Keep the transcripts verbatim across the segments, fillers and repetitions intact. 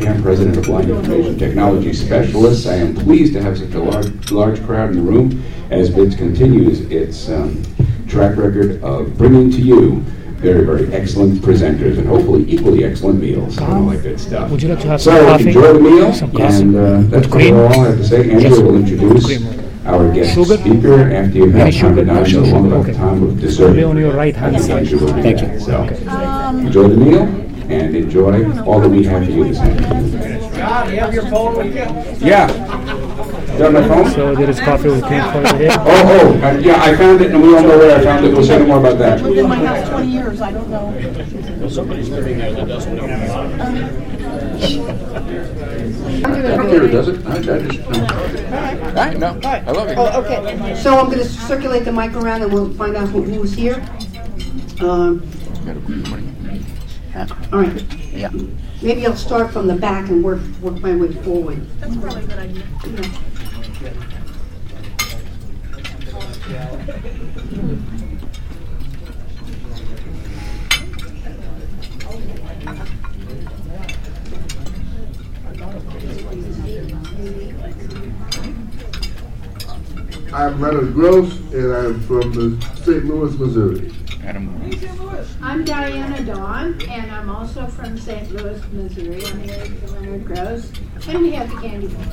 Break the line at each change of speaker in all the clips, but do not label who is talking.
Cunningham, President of Blind Information Technology Specialists. I am pleased to have such a large, large crowd in the room as BIDS continues its um, track record of bringing to you very, very excellent presenters and hopefully equally excellent meals. I don't like that stuff.
Would you like to have
so
some coffee?
enjoy the meal,
Some coffee?
and uh, that's
cream?
all I have to say. Andrew
Yes.
will introduce
Cream.
our guest
Sugar?
speaker after you've had
Any
time
sugar?
to
No
dine, so
sugar.
long
Okay.
time of dessert.
Be on your right hand
That's
side.
what will be
Thank
there.
you.
So,
Okay.
enjoy the meal and enjoy all that we have for you this afternoon.
God, you have your phone with you?
Yeah. Is that my phone?
So there is coffee with cream for you here.
Oh, oh, uh, yeah, I found it, and we all know where I found it. We'll say no more about that.
Lived in my house twenty years, I don't know.
Well, somebody's living there that doesn't know.
I don't care, does it? I, I just.
Hi, no, I love it.
Oh, okay. So I'm going to circulate the mic around and we'll find out who, who's here. Um, all right.
Yeah.
Maybe I'll start from the back and work work my way forward.
That's probably a good idea.
I'm Leonard Gross, and I'm from the Saint Louis, Missouri.
Adam.
I'm Diana Dawn, and I'm also from Saint Louis, Missouri. I'm married to Leonard Gross, and we have the candy bar.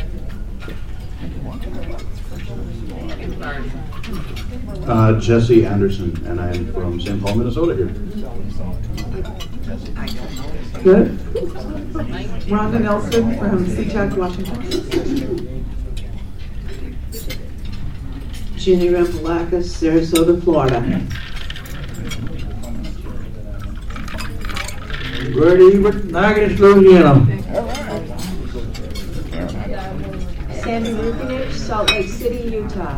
Uh, Jesse Anderson, and I'm from Saint Paul, Minnesota here.
Good. Rhonda Nelson from SeaTac, Washington.
Ginny Rampalakis, Sarasota, Florida.
Ready, Nagas, Louisiana.
Sandy Rukinich, Salt Lake City, Utah.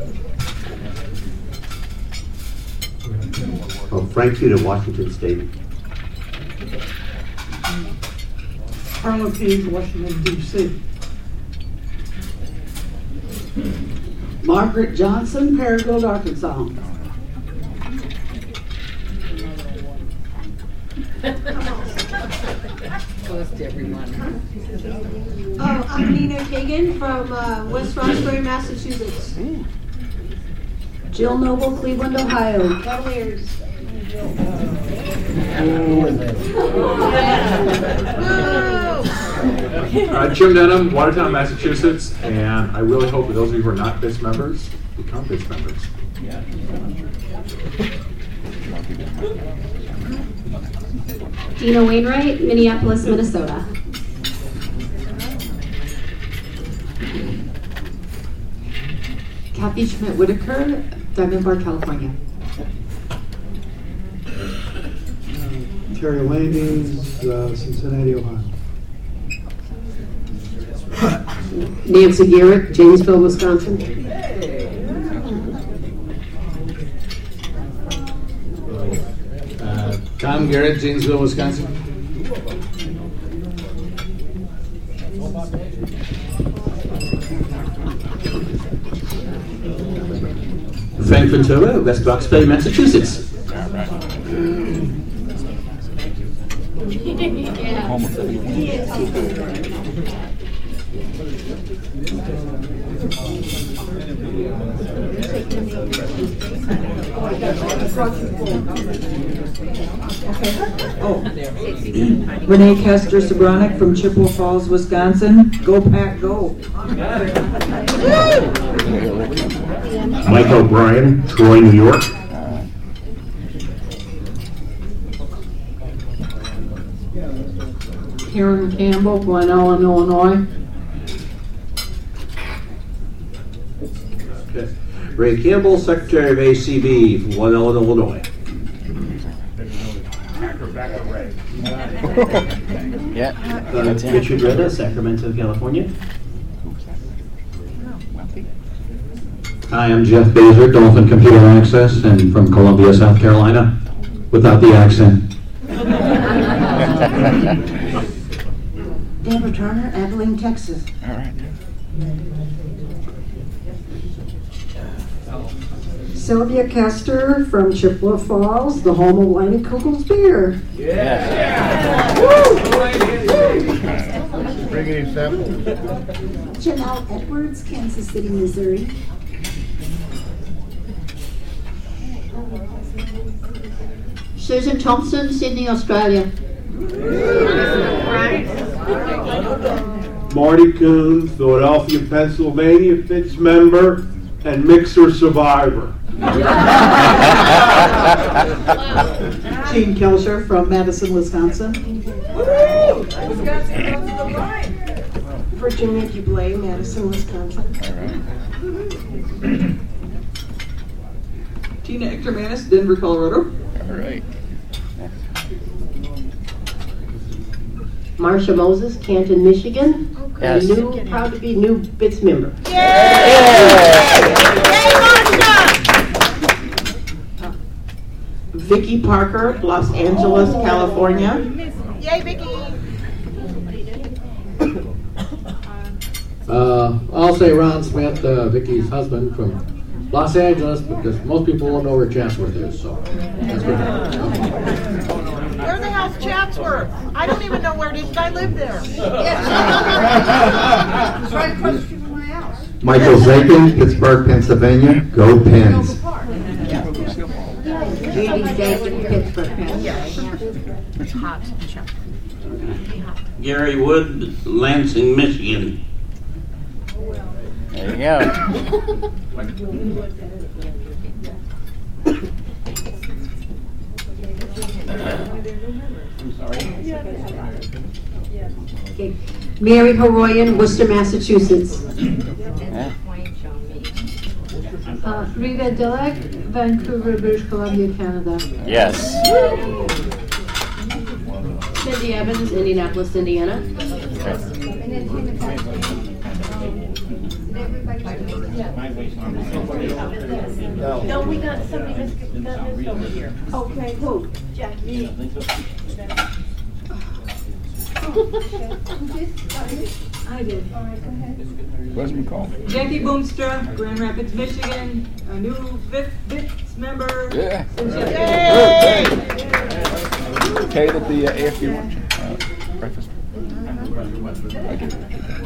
Oh, Frank Hughes, Washington State.
Carla Page, Washington, D C
Margaret Johnson, Paragould, Arkansas.
Close to everyone.
Oh, I'm Nina Kagan from uh, West Roxbury, Massachusetts.
Jill Noble, Cleveland, Ohio.
Cavaliers.
Uh, Jim Denham, Watertown, Massachusetts, and I really hope that those of you who are not BIDS members become BIDS members.
Dina Wainwright, Minneapolis, Minnesota.
Kathy Schmidt-Whitaker, Diamond Bar, California.
Terry Laney's, uh, Cincinnati, Ohio.
Nancy Garrett, Janesville, Wisconsin.
Uh, Tom Garrett, Janesville, Wisconsin.
Frank Ventura, West Roxbury, Massachusetts.
Oh. Renee Kester Sobronic from Chippewa Falls, Wisconsin. Go Pack, go.
Mike O'Brien, Troy, New York.
Karen Campbell, Glen Ellen, Illinois.
Okay. Ray Campbell, Secretary of A C B from Glen Ellen, Illinois.
Yeah.
Uh, Richard Retta, Sacramento, California.
Hi, I'm Jeff Baser, Dolphin Computer Access, and from Columbia, South Carolina, without the accent.
Deborah Turner, Abilene, Texas.
All right.
Sylvia Kester from Chippewa Falls, the home of Leinenkugels beer.
Yeah.
me a sample.
Janelle Edwards, Kansas City, Missouri.
Susan Thompson, Sydney, Australia.
Marty Coon, Philadelphia, Pennsylvania, Fitz member and mixer survivor.
Gene Kelcher from Madison, Wisconsin.
Virginia Dublay, Madison, Wisconsin.
Tina Eckermanis, Denver, Colorado.
All right.
Marsha Moses, Canton, Michigan.
Yes.
New, proud to be new B I T S member.
Vicky Parker, Los Angeles, California.
Yay, Vicky!
Uh, I'll say Ron Smith, uh, Vicky's husband from Los Angeles, because most people won't know where Chatsworth is, so that's good.
Where the hell's Chatsworth? I don't even know where it is. I live there.
It's right across the street from my house.
Michael Zakin, Pittsburgh, Pennsylvania. Go Pens.
Judy Zakin, Pittsburgh,
It's hot.
Gary Wood, Lansing, Michigan.
There you go.
Okay. Mary Horoyan, Worcester, Massachusetts.
Yeah.
Uh, Riva Dillak, Vancouver, British Columbia, Canada.
Yes.
Cindy Evans, Indianapolis, Indiana.
No, we got somebody that's got this over here. Okay, who? Jackie.
I did.
Where's McCall?
Jackie Boomstra, Grand Rapids, Michigan, a new fifth B I T S member.
Yeah.
Since
Yay!
yesterday.
Kate at the uh, A F U lunch, uh, breakfast. Thank you.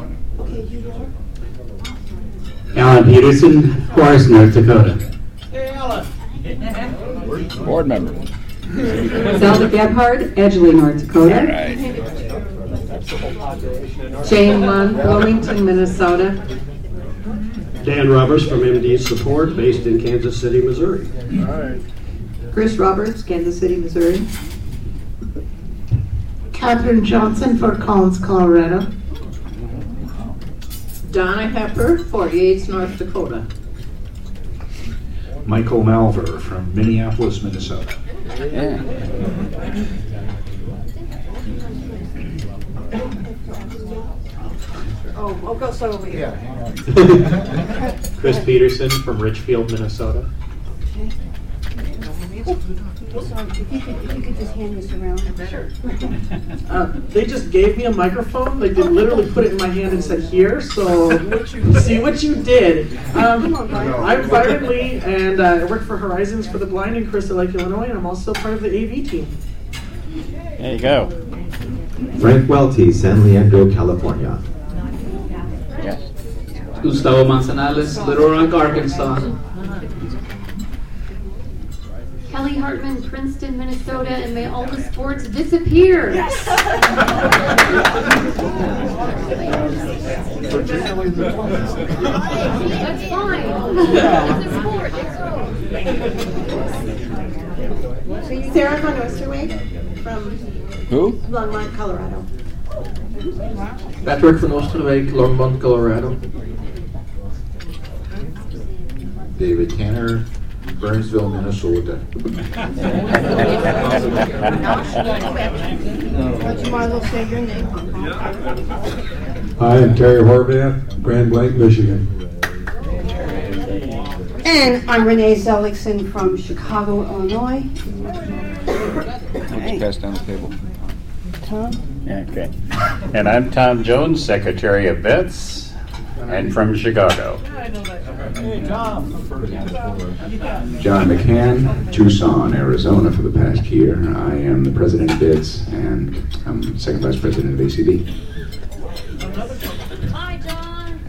Alan Peterson, Forest, North Dakota.
Hey, Alan.
Board member.
Zelda Gebhard, Edgeley, North Dakota.
All right.
Jane Lund, Bloomington, Minnesota.
Dan Roberts from M D Support, based in Kansas City, Missouri.
All right.
Chris Roberts, Kansas City, Missouri.
Catherine Johnson, Fort Collins, Colorado.
Donna Hepper, forty-eight, North Dakota.
Michael Malver from Minneapolis, Minnesota.
Yeah.
Oh, I'll go so over here.
Chris Peterson from Richfield, Minnesota.
Sorry, if you could, if you could just hand this around. Sure.
Uh, they just gave me a microphone. Like they literally put it in my hand and said, "Here." So see what you did. Um, I'm Byron Lee, and uh, I work for Horizons for the Blind in Crystal Lake, Illinois, and I'm also part of the A V team.
There you go.
Frank Welty, San Leandro, California.
Yes.
Gustavo Manzanales, Little Rock, Arkansas.
Kelly Hartman, Princeton, Minnesota, and may all the sports disappear. Yes. That's fine. It's a sport. It's
Sarah Von Osterweg from
Who?
Longmont, Colorado.
Patrick van Oosterwijk, Longmont, Colorado.
David Tanner, Burnsville, Minnesota.
But you might as well say your name.
Hi, I'm Terry Horvath, Grand Blanc, Michigan.
And I'm Renee Zellickson from Chicago, Illinois.
Why don't you pass down the table?
Tom?
Yeah, okay. And I'm Tom Jones, Secretary of Vets, and from Chicago.
Hey, Tom.
John McCann, Tucson, Arizona for the past year. I am the president of B I T S and I'm second vice president of A C D.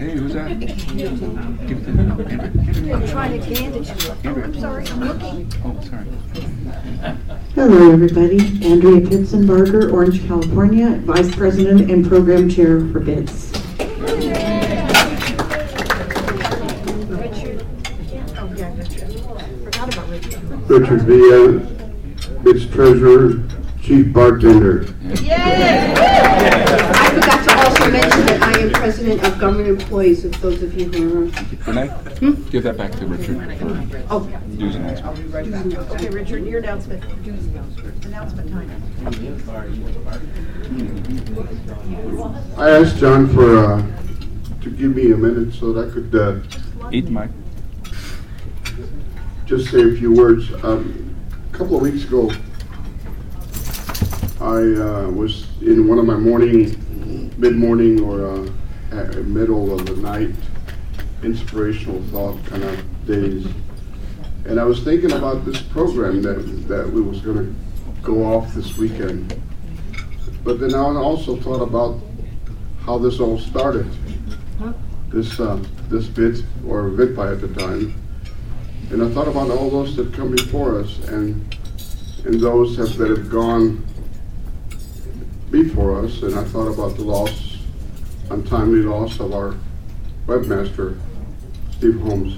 Hey, who's that?
I'm trying to hand it to you. Oh, I'm sorry, I'm looking.
Oh, sorry.
Hello, everybody. Andrea Pitzenbarger, Orange, California, Vice President and Program Chair for B I T S.
Richard Villa, B I T S Treasurer, Chief Bartender.
I forgot to also mention that I am President of Government Employees, if those of you who are...
Renee, hmm? give that back to Richard for
oh.
dues announcement.
Okay, Richard, your announcement. Dues announcement. Announcement time.
I asked John for uh, to give me a minute so that I could uh,
eat Mike.
Just say a few words. Um, a couple of weeks ago, I uh, was in one of my morning, mid-morning or uh, at middle of the night, inspirational thought kind of days, and I was thinking about this program that that we was going to go off this weekend. But then I also thought about how this all started. This uh, this B I T or V I T P I at the time. And I thought about all those that come before us and and those have, that have gone before us. And I thought about the loss, untimely loss of our webmaster, Steve Holmes.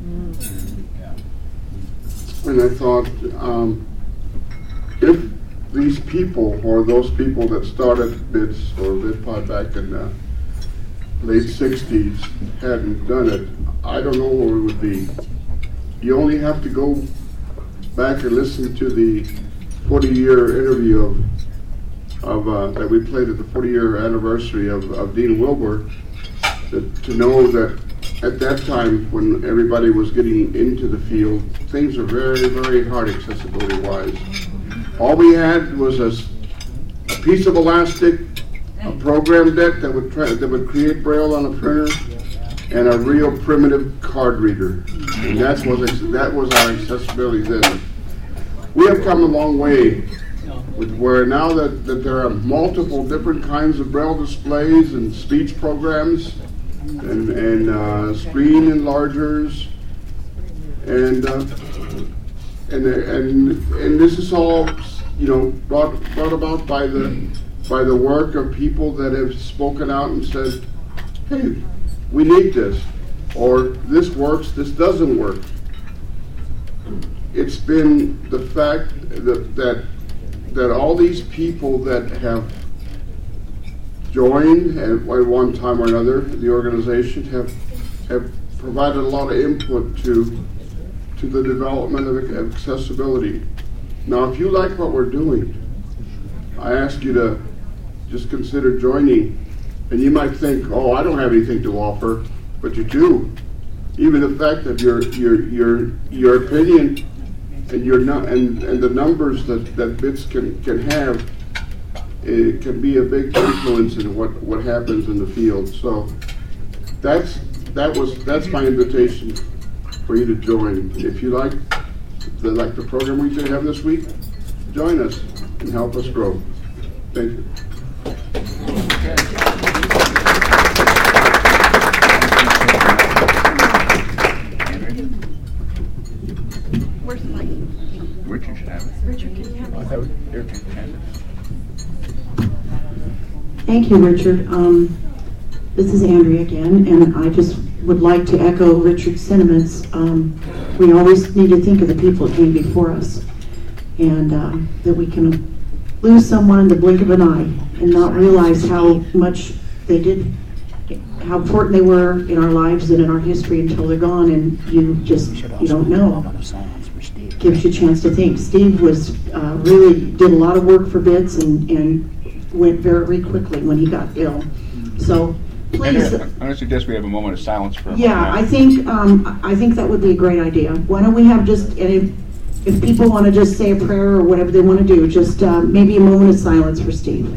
And I thought, um, if these people or those people that started B I T S or V I T P I back in the late sixties hadn't done it, I don't know where we would be. You only have to go back and listen to the forty-year interview of, of uh, that we played at the forty-year anniversary of, of Dean Wilbur to, to know that at that time when everybody was getting into the field, things were very, very hard accessibility-wise. All we had was a, a piece of elastic, a program deck that would try, that would create Braille on a printer, and a real primitive card reader. And that's what that was our accessibility then. We have come a long way with where now that, that there are multiple different kinds of Braille displays and speech programs and, and uh, screen enlargers and uh, and and and this is all, you know, brought brought about by the by the work of people that have spoken out and said, hey, we need this, or this works, this doesn't work. It's been the fact that that, that all these people that have joined at one time or another the organization have have provided a lot of input to to the development of accessibility. Now, if you like what we're doing, I ask you to just consider joining. And you might think, oh, I don't have anything to offer, but you do. Even the fact that your your your your opinion and your nu- and and the numbers that that B I T S can can have, it can be a big influence in what what happens in the field. So that's that was that's my invitation for you to join. If you like the like the program we have this week, join us and help us grow. Thank you.
Where's Mike?
Richard should have it.
Richard, can you have
I
it?
thought Richard had it.
Thank you, Richard. Um, this is Andrea again, and I just would like to echo Richard's sentiments. Um, we always need to think of the people that came before us, and uh, that we can lose someone in the blink of an eye and not realize how much they did, how important they were in our lives and in our history until they're gone, and you just, you don't know. Gives you a chance to think. Steve was, uh, really did a lot of work for B I T S and, and went very quickly when he got ill. So please.
I'm going to suggest we have a moment of silence for him.
Yeah, I think, um, I think that would be a great idea. Why don't we have just, and if, if people want to just say a prayer or whatever they want to do, just uh, maybe a moment of silence for Steve.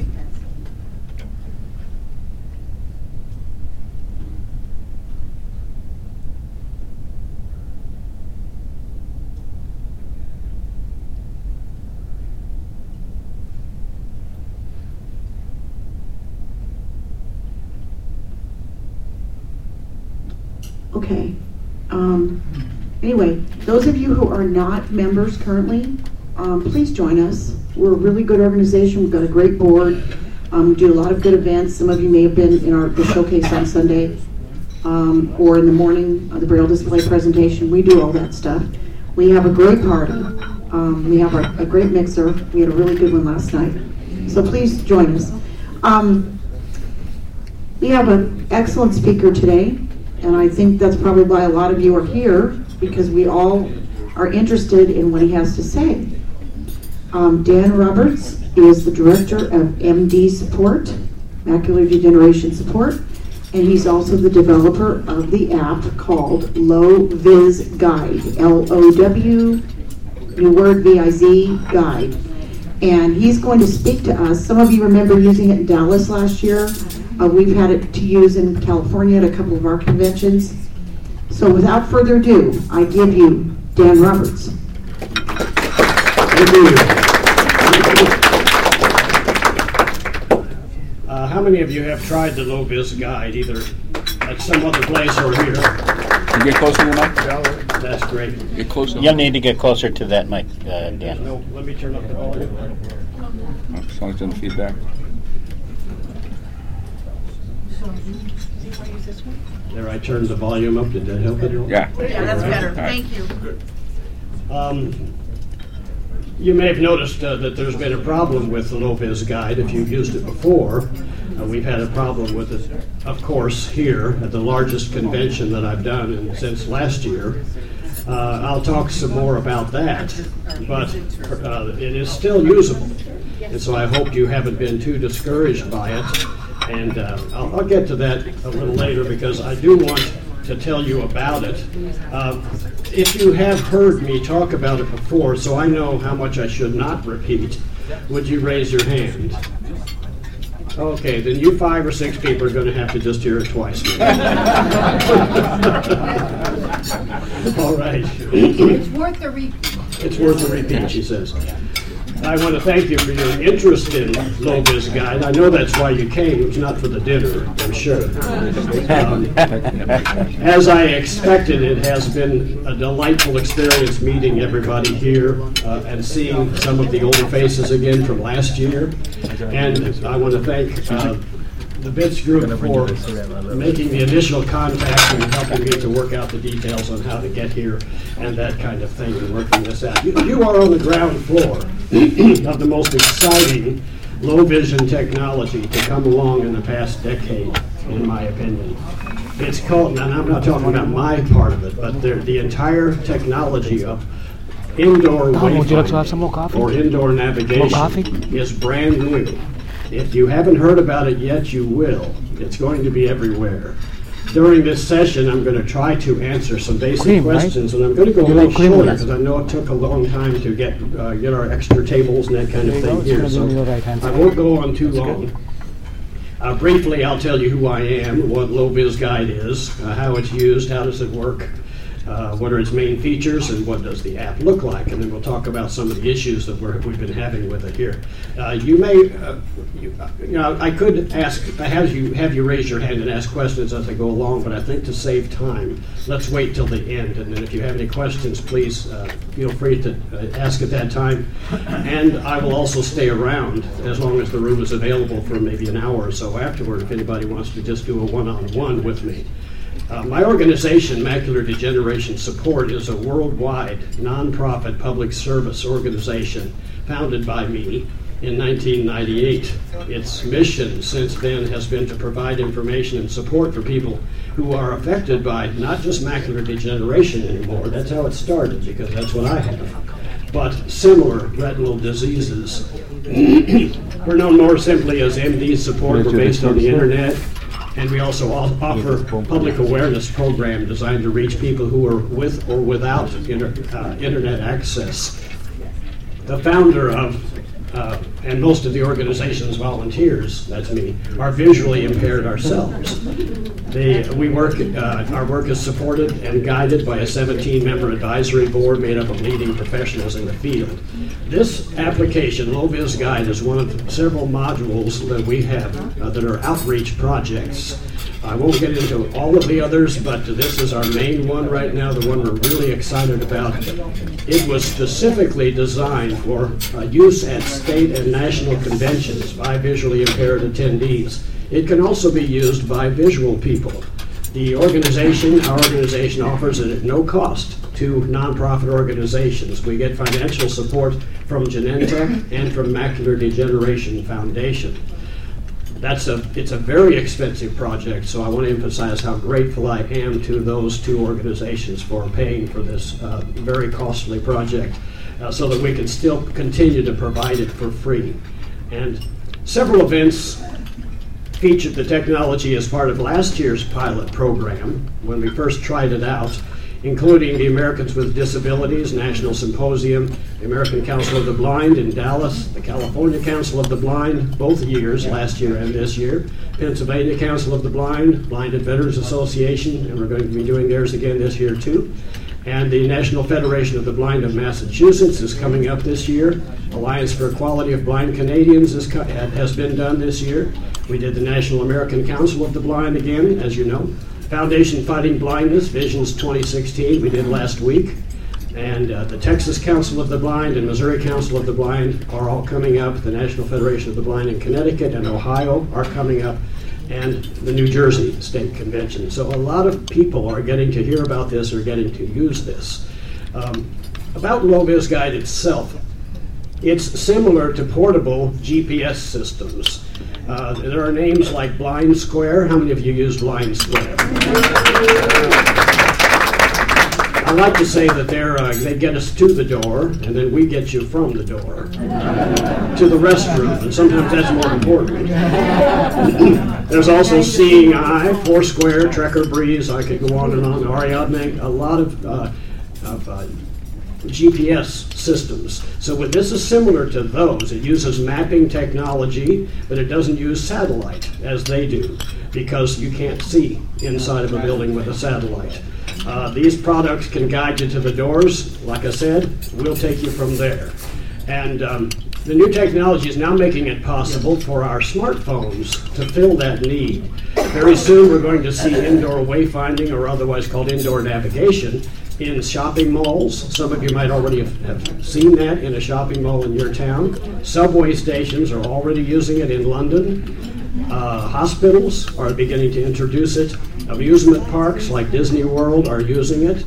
Okay. Um, anyway, those of you who are not members currently, um, please join us. We're a really good organization. We've got a great board. Um, we do a lot of good events. Some of you may have been in our the showcase on Sunday um, or in the morning, uh, the Braille display presentation. We do all that stuff. We have a great party. Um, we have a, a great mixer. We had a really good one last night. So please join us. Um, we have an excellent speaker today, and I think that's probably why a lot of you are here, because we all are interested in what he has to say. Um, Dan Roberts is the Director of M D Support, Macular Degeneration Support, and he's also the developer of the app called Low Viz Guide, L O W, new word, V I Z, Guide. And he's going to speak to us. Some of you remember using it in Dallas last year. Uh, we've had it to use in California at a couple of our conventions. So without further ado, I give you Dan Roberts.
Thank you. Uh, how many of you have tried the Low Viz Guide, either at some other place or here?
Can you get closer to the mic?
That's great.
Get closer.
You'll need to get closer to that mic, uh, Dan.
No, let me turn up the volume.
As long as it's in the feedback.
There, I turned the volume up. Did that help at all?
Yeah.
Yeah, that's better. Thank you.
Um, you may have noticed uh, that there's been a problem with the Low Viz Guide if you've used it before. Uh, we've had a problem with it, of course, here at the largest convention that I've done in, since last year. Uh, I'll talk some more about that, but uh, it is still usable. And so I hope you haven't been too discouraged by it. And uh, I'll, I'll get to that a little later, because I do want to tell you about it. Uh, if you have heard me talk about it before, so I know how much I should not repeat, would you raise your hand? Okay, then you five or six people are going to have to just hear it twice. All right.
It's worth the repeat.
It's worth the repeat, she says. I want to thank you for your interest in Low Viz Guide. I know that's why you came. It was not for the dinner, I'm sure. Um, as I expected, it has been a delightful experience meeting everybody here uh, and seeing some of the old faces again from last year. And I want to thank uh, the B I T S group for making the initial contact and helping me to work out the details on how to get here and that kind of thing, and working this out. You, you are on the ground floor of the most exciting low vision technology to come along in the past decade, in my opinion. It's called, and I'm not talking about my part of it, but the entire technology of indoor wayfinding or indoor navigation is brand new. If you haven't heard about it yet, you will. It's going to be everywhere. During this session, I'm going to try to answer some basic cream, questions, right? And I'm going to go a little shorter because I know it took a long time to get uh, get our extra tables and that kind of thing here. So I won't go on too long. Uh, briefly, I'll tell you who I am, what Low Viz Guide is, uh, how it's used, how does it work, uh, what are its main features, and what does the app look like. And then we'll talk about some of the issues that we're, we've been having with it here. Uh, you may, uh, you, you know, I could ask, have you, have you raise your hand and ask questions as I go along, but I think to save time, let's wait till the end. And then if you have any questions, please uh, feel free to uh, ask at that time. And I will also stay around as long as the room is available for maybe an hour or so afterward if anybody wants to just do a one-on-one with me. Uh, my organization, Macular Degeneration Support, is a worldwide nonprofit public service organization founded by me in nineteen ninety-eight. Its mission since then has been to provide information and support for people who are affected by not just macular degeneration anymore. That's how it started, because that's what I have. But similar retinal diseases. We're known more simply as M D Support. We're based on the internet. And we also offer public awareness program designed to reach people who are with or without inter, uh, internet access. The founder of, uh, and most of the organization's volunteers, that's me, are visually impaired ourselves. They, we work, uh, our work is supported and guided by a seventeen member advisory board made up of leading professionals in the field. This application, Low Viz Guide, is one of several modules that we have uh, that are outreach projects I won't get into all of the others, but this is our main one right now, the one we're really excited about. It was specifically designed for uh, use at state and national conventions by visually impaired attendees. It can also be used by visual people. The organization, our organization, offers it at no cost to nonprofit organizations. We get financial support from Genentech and from Macular Degeneration Foundation. That's a, it's a very expensive project, so I want to emphasize how grateful I am to those two organizations for paying for this uh, very costly project uh, so that we can still continue to provide it for free. And several events featured the technology as part of last year's pilot program when we first tried it out, including the Americans with Disabilities National Symposium, the American Council of the Blind in Dallas, the California Council of the Blind, both years, last year and this year, Pennsylvania Council of the Blind, Blind and Veterans Association, and we're going to be doing theirs again this year too. And the National Federation of the Blind of Massachusetts is coming up this year. Alliance for Equality of Blind Canadians is, has been done this year. We did the National American Council of the Blind again, as you know. Foundation Fighting Blindness, Visions twenty sixteen, we did last week. And uh, the Texas Council of the Blind and Missouri Council of the Blind are all coming up. The National Federation of the Blind in Connecticut and Ohio are coming up. And the New Jersey State Convention. So a lot of people are getting to hear about this or getting to use this. Um, about Low-Vis Guide itself, it's similar to portable G P S systems. Uh, there are names like Blind Square. How many of you use Blind Square? I like to say that they're, uh, they get us to the door, and then we get you from the door to the restroom, and sometimes that's more important. There's also Seeing Eye, Foursquare, Trekker Breeze, I could go on and on, Ariadne, a lot of, uh, of uh, G P S systems. So what this is similar to those. It uses mapping technology, but it doesn't use satellite as they do, because you can't see inside of a building with a satellite. Uh, these products can guide you to the doors. Like I said, we'll take you from there. And um, the new technology is now making it possible for our smartphones to fill that need. Very soon we're going to see indoor wayfinding, or otherwise called indoor navigation, in shopping malls. Some of you might already have, have seen that in a shopping mall in your town. Subway stations are already using it in London. Uh, hospitals are beginning to introduce it. Amusement parks like Disney World are using it.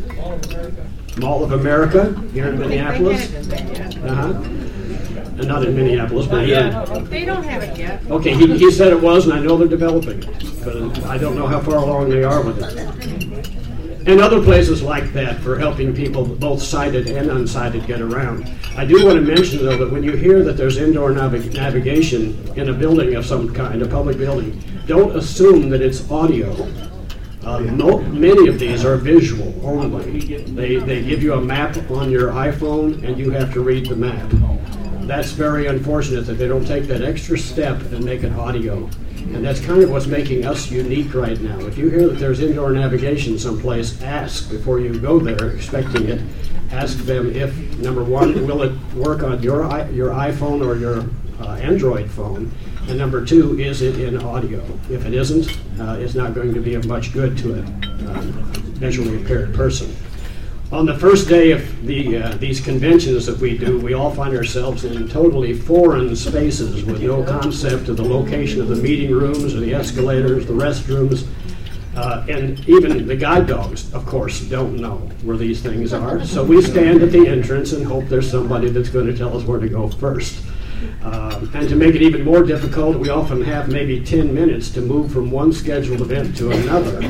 Mall of America here in Minneapolis. Uh-huh. And not in Minneapolis, but here.
They don't have it yet.
Okay, he, he said it was, and I know they're developing it, but I don't know how far along they are with it. And other places like that for helping people, both sighted and unsighted, get around. I do want to mention, though, that when you hear that there's indoor navig navigation in a building of some kind, a public building, don't assume that it's audio. Uh, no, many of these are visual only. They, they give you a map on your iPhone, and you have to read the map. That's very unfortunate that they don't take that extra step and make it audio. And that's kind of what's making us unique right now. If you hear that there's indoor navigation someplace, ask before you go there expecting it. Ask them if, number one, will it work on your, your iPhone or your uh, Android phone? And number two, is it in audio? If it isn't, uh, it's not going to be of much good to a uh, visually impaired person. On the first day of the, uh, these conventions that we do, we all find ourselves in totally foreign spaces with no concept of the location of the meeting rooms or the escalators, the restrooms, uh, and even the guide dogs, of course, don't know where these things are. So we stand at the entrance and hope there's somebody that's going to tell us where to go first. Uh, and to make it even more difficult, we often have maybe ten minutes to move from one scheduled event to another.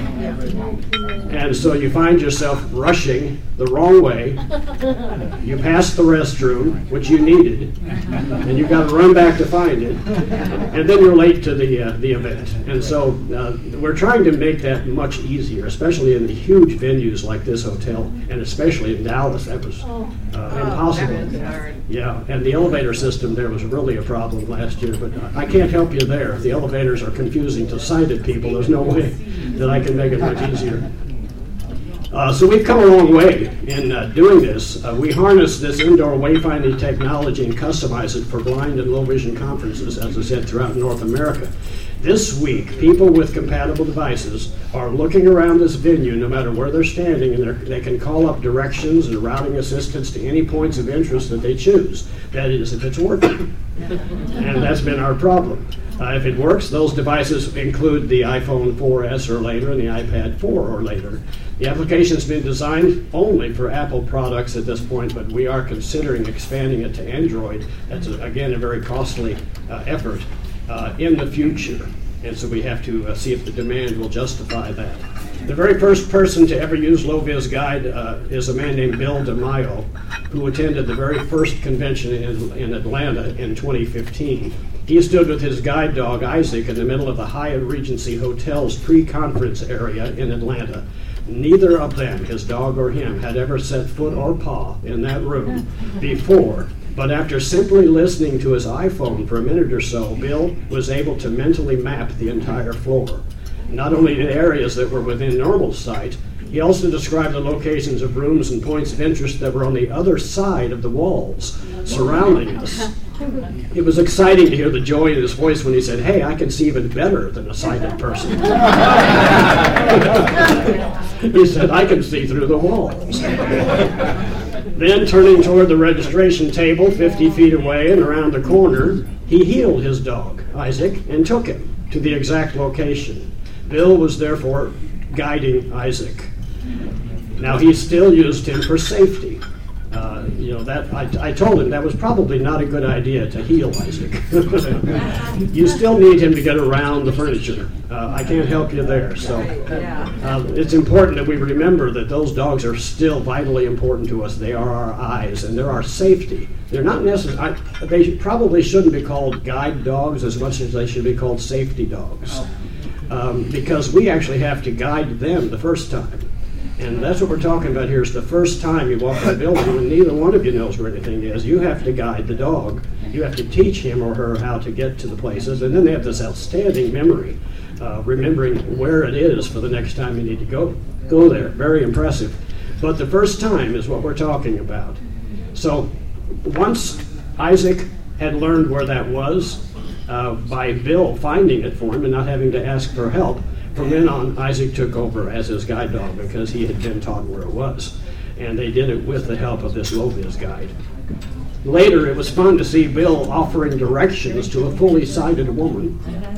And so you find yourself rushing the wrong way. You pass the restroom, which you needed, and you've got to run back to find it. And then you're late to the, uh, the event. And so uh, we're trying to make that much easier, especially in the huge venues like this hotel, and especially in Dallas. That was uh, impossible. Yeah, and the elevator system there was really a problem last year, but I can't help you there. If the elevators are confusing to sighted people, there's no way that I can make it much easier. Uh, so we've come a long way in uh, doing this. Uh, we harness this indoor wayfinding technology and customize it for blind and low vision conferences, as I said, throughout North America. This week, people with compatible devices are looking around this venue, no matter where they're standing, and they're, they can call up directions and routing assistance to any points of interest that they choose. That is, if it's working. And that's been our problem. Uh, if it works, those devices include the iPhone four S or later and the iPad four or later. The application's been designed only for Apple products at this point, but we are considering expanding it to Android. That's, a, again, a very costly uh, effort uh, in the future. And so we have to uh, see if the demand will justify that. The very first person to ever use LoVis Guide uh, is a man named Bill DeMaio, who attended the very first convention in, in Atlanta in twenty fifteen. He stood with his guide dog, Isaac, in the middle of the Hyatt Regency Hotel's pre-conference area in Atlanta. Neither of them, his dog or him, had ever set foot or paw in that room before. But after simply listening to his iPhone for a minute or so, Bill was able to mentally map the entire floor. Not only the areas that were within normal sight, he also described the locations of rooms and points of interest that were on the other side of the walls surrounding us. It was exciting to hear the joy in his voice when he said, "Hey, I can see even better than a sighted person." He said, "I can see through the walls." Then, turning toward the registration table fifty feet away and around the corner, he heeled his dog, Isaac, and took him to the exact location. Bill was therefore guiding Isaac. Now, he still used him for safety. Uh, you know, that I, I told him that was probably not a good idea to heel Isaac. You still need him to get around the furniture. Uh, I can't help you there. So uh, it's important that we remember that those dogs are still vitally important to us. They are our eyes, and they're our safety. They're not necessary. They probably shouldn't be called guide dogs as much as they should be called safety dogs, um, because we actually have to guide them the first time. And that's what we're talking about here, is the first time you walk in the building when neither one of you knows where anything is. You have to guide the dog. You have to teach him or her how to get to the places. And then they have this outstanding memory, uh, remembering where it is for the next time you need to go, go there. Very impressive. But the first time is what we're talking about. So once Isaac had learned where that was, uh, by Bill finding it for him and not having to ask for help, from then on, Isaac took over as his guide dog because he had been taught where it was. And they did it with the help of this LoVis Guide. Later, it was fun to see Bill offering directions to a fully sighted woman.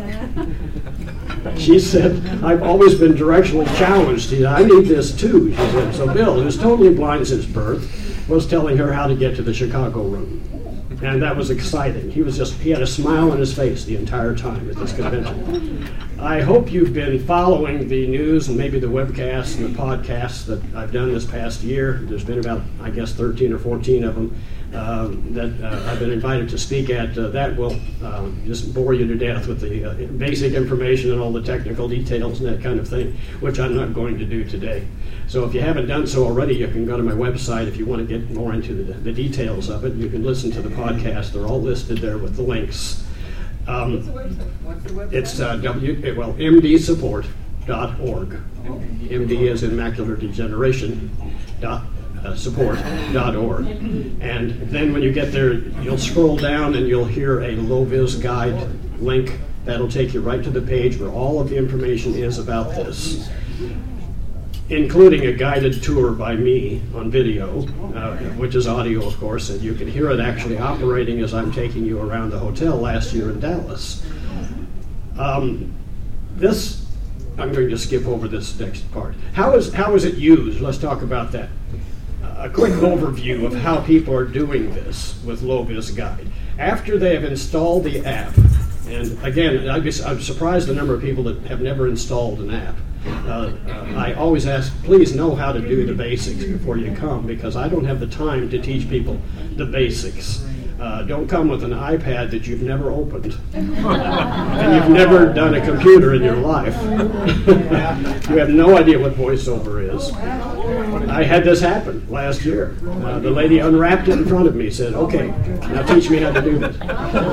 She said, "I've always been directionally challenged. She said, I need this too," she said. So Bill, who's totally blind since birth, was telling her how to get to the Chicago room. And that was exciting. He was just, he had a smile on his face the entire time at this convention. I hope you've been following the news and maybe the webcasts and the podcasts that I've done this past year. There's been about, I guess, thirteen or fourteen of them uh, that uh, I've been invited to speak at. Uh, that will uh, just bore you to death with the uh, basic information and all the technical details and that kind of thing, which I'm not going to do today. So if you haven't done so already, you can go to my website if you want to get more into the, the details of it. You can listen to the podcast. They're all listed there with the links. Um, What's the website? What's the website? It's uh, w, well, m d support dot org. M D as in macular degeneration dot uh, support dot org. And then when you get there, you'll scroll down and you'll hear a LoVis Guide link. That'll take you right to the page where all of the information is about this, including a guided tour by me on video, uh, which is audio, of course, and you can hear it actually operating as I'm taking you around the hotel last year in Dallas. Um, this, I'm going to skip over this next part. How is, how is it used? Let's talk about that. Uh, a quick overview of how people are doing this with LoVis Guide. After they have installed the app, and again, I'd be, I'm surprised the number of people that have never installed an app. Uh, uh, I always ask, please know how to do the basics before you come, because I don't have the time to teach people the basics. Uh, don't come with an iPad that you've never opened and you've never done a computer in your life. You have no idea what VoiceOver is. I had this happen last year. Uh, the lady unwrapped it in front of me, said, "Okay, now teach me how to do this."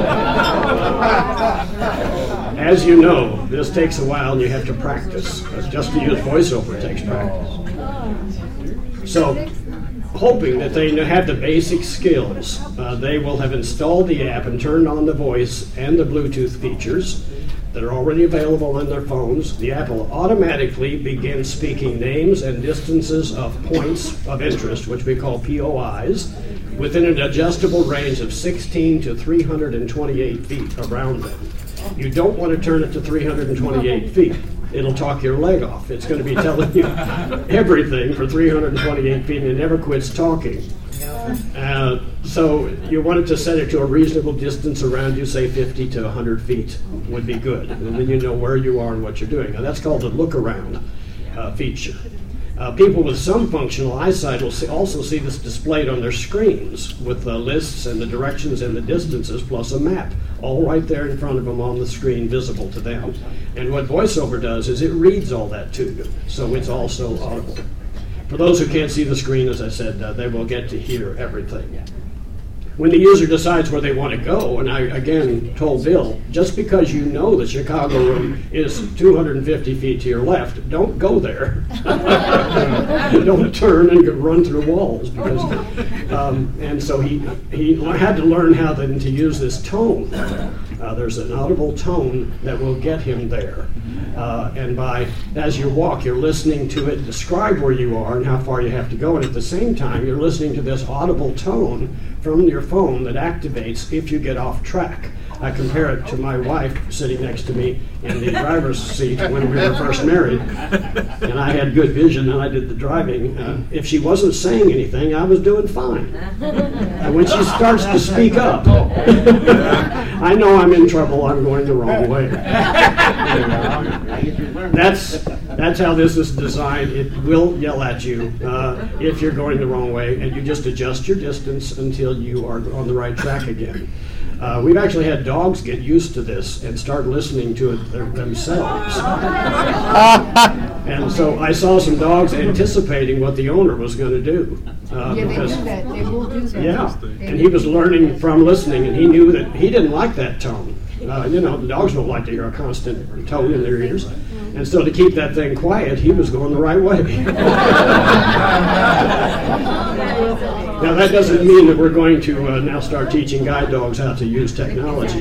As you know, this takes a while and you have to practice. Just to use VoiceOver takes practice. So, hoping that they have the basic skills, uh, they will have installed the app and turned on the voice and the Bluetooth features. that are already available on their phones. The app will automatically begin speaking names and distances of points of interest, which we call P O Is, within an adjustable range of sixteen to three hundred twenty-eight feet around them. You don't want to turn it to three hundred twenty-eight feet. It'll talk your leg off. It's going to be telling you everything for three hundred twenty-eight feet, and it never quits talking. Uh, so you wanted to set it to a reasonable distance around you, say fifty to one hundred feet would be good. And then you know where you are and what you're doing. Now that's called the look around uh, feature. Uh, people with some functional eyesight will see, also see this displayed on their screens with the lists and the directions and the distances plus a map, all right there in front of them on the screen, visible to them. And what VoiceOver does is it reads all that to you, so it's also audible. For those who can't see the screen, as I said, uh, they will get to hear everything. When the user decides where they want to go, and I again told Bill, just because you know the Chicago room is two hundred fifty feet to your left, don't go there. Don't turn and run through walls. Because, um, and so he, he had to learn how then to use this tone. Uh, there's an audible tone that will get him there. Uh, and by, as you walk, you're listening to it describe where you are and how far you have to go. And at the same time, you're listening to this audible tone from your phone that activates if you get off track. I compare it to my wife sitting next to me in the driver's seat when we were first married. And I had good vision and I did the driving. Uh, if she wasn't saying anything, I was doing fine. And when she starts to speak up, I know I'm in trouble, I'm going the wrong way. That's, that's how this is designed. It will yell at you uh, if you're going the wrong way, and you just adjust your distance until you are on the right track again. Uh, we've actually had dogs get used to this and start listening to it th- themselves. And so I saw some dogs anticipating what the owner was going to do. Uh,
yeah,
because,
they do that. They will do that.
Yeah, and he was learning from listening, and he knew that he didn't like that tone. Uh, you know, the dogs don't like to hear a constant tone in their ears. And so to keep that thing quiet, he was going the right way. Now that doesn't mean that we're going to uh, now start teaching guide dogs how to use technology.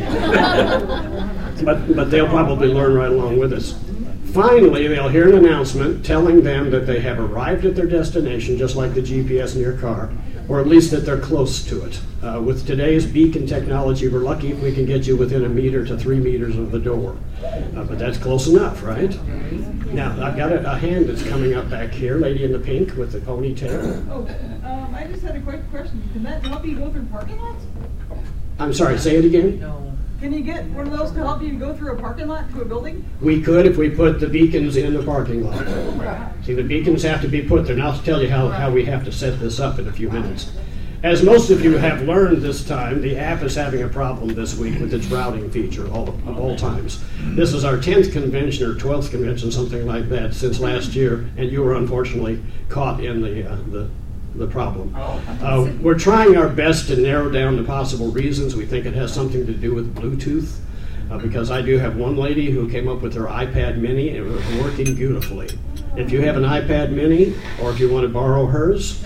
but, but they'll probably learn right along with us. Finally, they'll hear an announcement telling them that they have arrived at their destination, just like the G P S in your car, or at least that they're close to it. Uh, with today's beacon technology, we're lucky if we can get you within a meter to three meters of the door. Uh, but that's close enough, right? Now, I've got a, a hand that's coming up back here, lady in the pink with the ponytail.
Oh, um, I just had a quick question. Can that help you go through parking lots?
I'm sorry, say it again?
No. Can you get one of those to help you go through a parking lot to a building?
We could if we put the beacons in the parking lot. See, the beacons have to be put there. Now I'll tell you how, how we have to set this up in a few minutes. As most of you have learned this time, the app is having a problem this week with its routing feature all, of all times. This is our tenth convention or twelfth convention, something like that, since last year, and you were unfortunately caught in the, uh, the the problem. Uh, we're trying our best to narrow down the possible reasons. We think it has something to do with Bluetooth, uh, because I do have one lady who came up with her iPad mini and it was working beautifully. If you have an iPad mini, or if you want to borrow hers,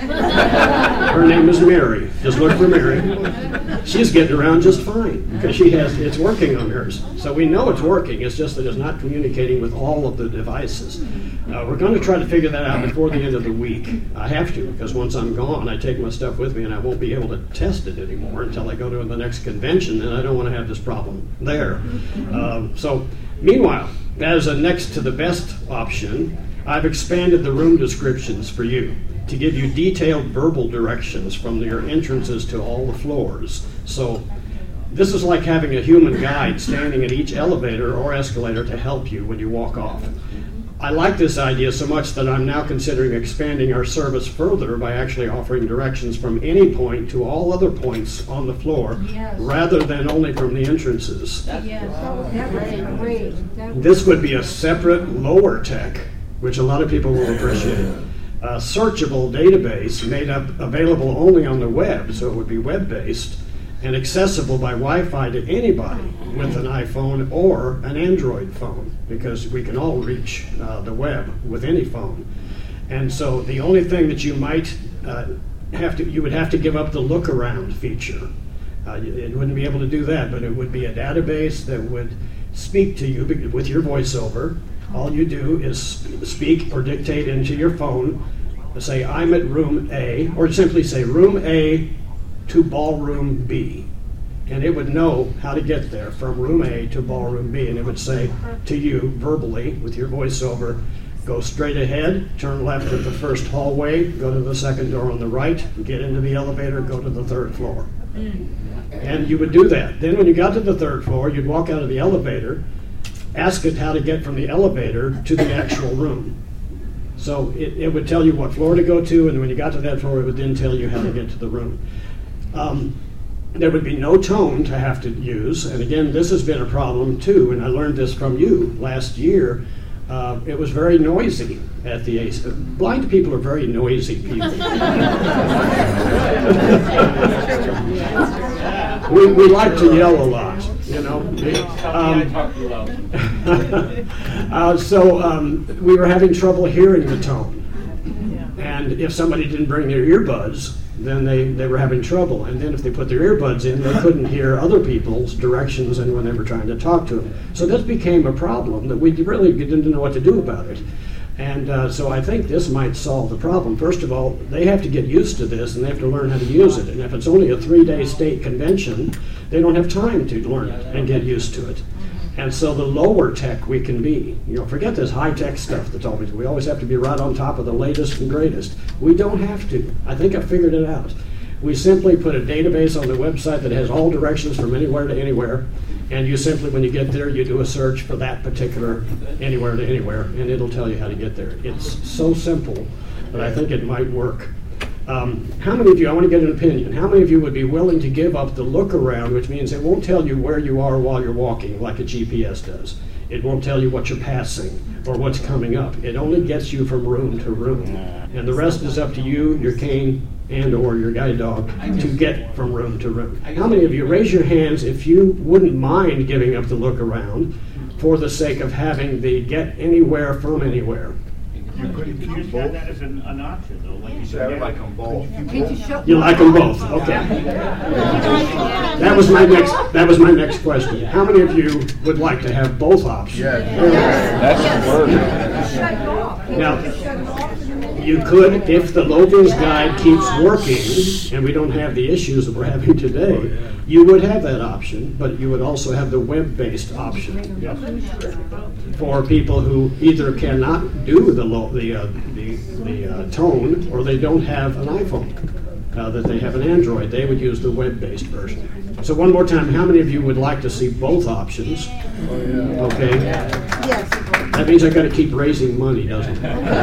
her name is Mary. Just look for Mary. She's getting around just fine because she has it's working on hers. So we know it's working. It's just that it's not communicating with all of the devices. Uh, we're going to try to figure that out before the end of the week. I have to, because once I'm gone, I take my stuff with me and I won't be able to test it anymore until I go to the next convention, and I don't want to have this problem there. Um, so, meanwhile, as a next to the best option, I've expanded the room descriptions for you to give you detailed verbal directions from your entrances to all the floors. So this is like having a human guide standing at each elevator or escalator to help you when you walk off. I like this idea so much that I'm now considering expanding our service further by actually offering directions from any point to all other points on the floor, yes, rather than only from the entrances.
Yes, that would be great. That would
this would be a separate lower tech, which a lot of people will appreciate. A searchable database made up available only on the web, so it would be web-based, and accessible by Wi-Fi to anybody with an iPhone or an Android phone, because we can all reach uh, the web with any phone. And so the only thing that you might uh, have to, you would have to give up the look around feature. Uh, it wouldn't be able to do that, but it would be a database that would speak to you with your voiceover. All you do is speak or dictate into your phone, say, I'm at room A, or simply say, room A to ballroom B. And it would know how to get there from room A to ballroom B. And it would say to you verbally with your voiceover, go straight ahead, turn left at the first hallway, go to the second door on the right, get into the elevator, go to the third floor. And you would do that. Then when you got to the third floor, you'd walk out of the elevator, ask it how to get from the elevator to the actual room. So it, it would tell you what floor to go to, and when you got to that floor, it would then tell you how to get to the room. Um, there would be no tone to have to use, and again, this has been a problem too, and I learned this from you last year. Uh, it was very noisy at the A C E. Blind people are very noisy people. we, we like to yell a lot, you know. Um, uh, so um, we were having trouble hearing the tone. And if somebody didn't bring their earbuds, then they, they were having trouble. And then if they put their earbuds in, they couldn't hear other people's directions and when they were trying to talk to them. So this became a problem that we really didn't know what to do about it. And uh, so I think this might solve the problem. First of all, they have to get used to this and they have to learn how to use it. And if it's only a three-day state convention, they don't have time to learn it and get used to it. And so the lower tech we can be, you know, forget this high-tech stuff that's always, we always have to be right on top of the latest and greatest. We don't have to. I think I figured it out. We simply put a database on the website that has all directions from anywhere to anywhere, and you simply, when you get there, you do a search for that particular anywhere to anywhere, and it'll tell you how to get there. It's so simple, but I think it might work. Um, how many of you, I want to get an opinion, how many of you would be willing to give up the look around, which means it won't tell you where you are while you're walking like a G P S does. It won't tell you what you're passing or what's coming up. It only gets you from room to room. And the rest is up to you, your cane, and or your guide dog to get from room to room. How many of you, raise your hands if you wouldn't mind giving up the look around for the sake of having the get anywhere from anywhere?
You could use that as an, an option, though. Like you said, I like them both.
You like them both, okay. That was my next. That was my next question. How many of you would like to have both options?
That's
the word. Now, you could, if the Logan's Guide keeps working, and we don't have the issues that we're having today, you would have that option, but you would also have the web-based option for people who either cannot do the lo the uh, the, the uh, tone, or they don't have an iPhone, uh, that they have an Android. They would use the web-based version. So one more time, how many of you would like to see both options? Okay.
Yes.
That means I've got to keep raising money, doesn't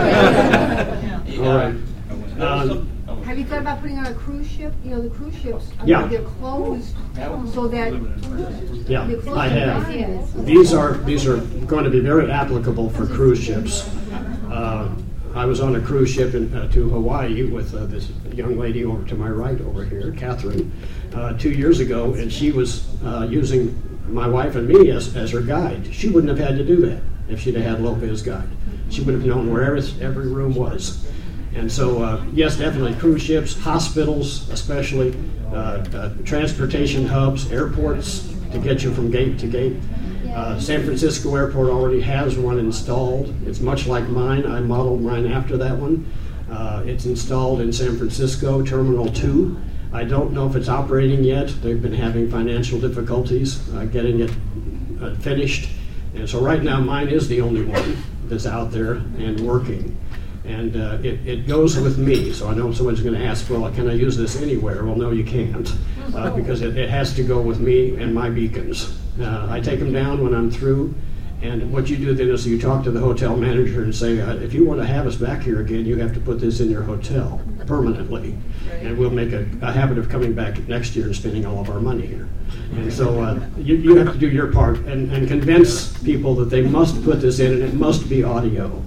it? All right. Um,
Have you thought about putting on a cruise ship? You know, the cruise ships, I
Yeah.
mean, they're closed so that.
Yeah,
they're closed
I
to
have.
business.
These are these are going to be very applicable for cruise ships. Uh, I was on a cruise ship in, uh, to Hawaii with uh, this young lady over to my right over here, Catherine, uh, two years ago, and she was uh, using my wife and me as, as her guide. She wouldn't have had to do that if she'd have had Lopez Guide. She would have known where every, every room was. And so, uh, yes, definitely cruise ships, hospitals especially, uh, uh, transportation hubs, airports to get you from gate to gate. Uh, San Francisco Airport already has one installed. It's much like mine. I modeled mine after that one. Uh, it's installed in San Francisco, Terminal two. I don't know if it's operating yet. They've been having financial difficulties uh, getting it uh, finished. And so right now mine is the only one that's out there and working. And uh, it, it goes with me, so I know someone's going to ask, well, can I use this anywhere? Well, no, you can't, uh, because it, it has to go with me and my beacons. Uh, I take them down when I'm through, and what you do then is you talk to the hotel manager and say, uh, if you want to have us back here again, you have to put this in your hotel permanently, and we'll make a, a habit of coming back next year and spending all of our money here. And so uh, you, you have to do your part and, and convince people that they must put this in, and it must be audio.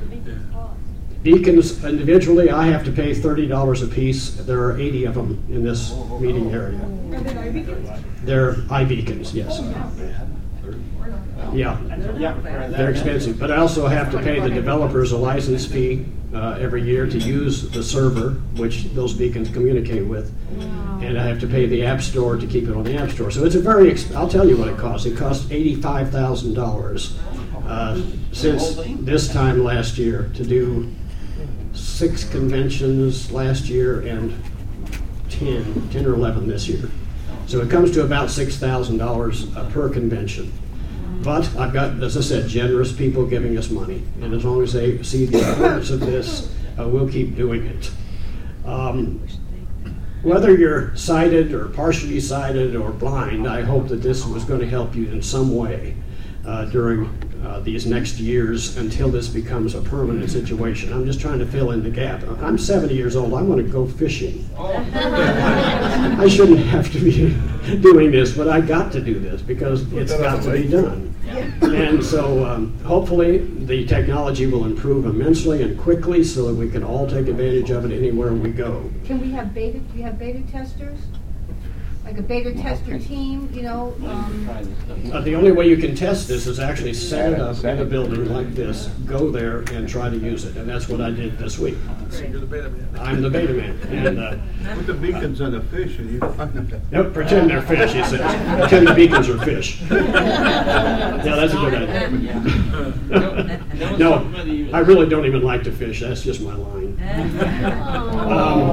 Beacons individually, I have to pay thirty dollars a piece. There are eighty of them in this meeting area. They're iBeacons, yes. Yeah, they're expensive, but I also have to pay the developers a license fee uh, every year to use the server, which those beacons communicate with, and I have to pay the App Store to keep it on the App Store. So it's a very, exp- I'll tell you what it costs. It costs eighty-five thousand dollars uh, since this time last year to do six conventions last year and ten, ten or eleven this year. So it comes to about six thousand dollars uh, per convention. But I've got, as I said, generous people giving us money. And as long as they see the importance of this, uh, we'll keep doing it. Um, whether you're sighted or partially sighted or blind, I hope that this was going to help you in some way uh, during uh, these next years until this becomes a permanent situation. I'm just trying to fill in the gap. I'm seventy years old. I want to go fishing. I shouldn't have to be doing this, but I got to do this because it's got to be done. And so um, hopefully the technology will improve immensely and quickly so that we can all take advantage of it anywhere we go.
Can we have beta, do you have beta testers? Like a beta tester team, you know? Um,
Uh, the only way you can test this is actually set it up in a building like this, go there and try to use it. And that's what I did this week.
You're the beta man.
I'm the beta man. And, uh,
Put the beacons on the fish and you find them.
Yep, pretend they're fish, he says. Pretend the beacons are fish. Yeah, that's a good idea. No, I really don't even like to fish. That's just my line. Um,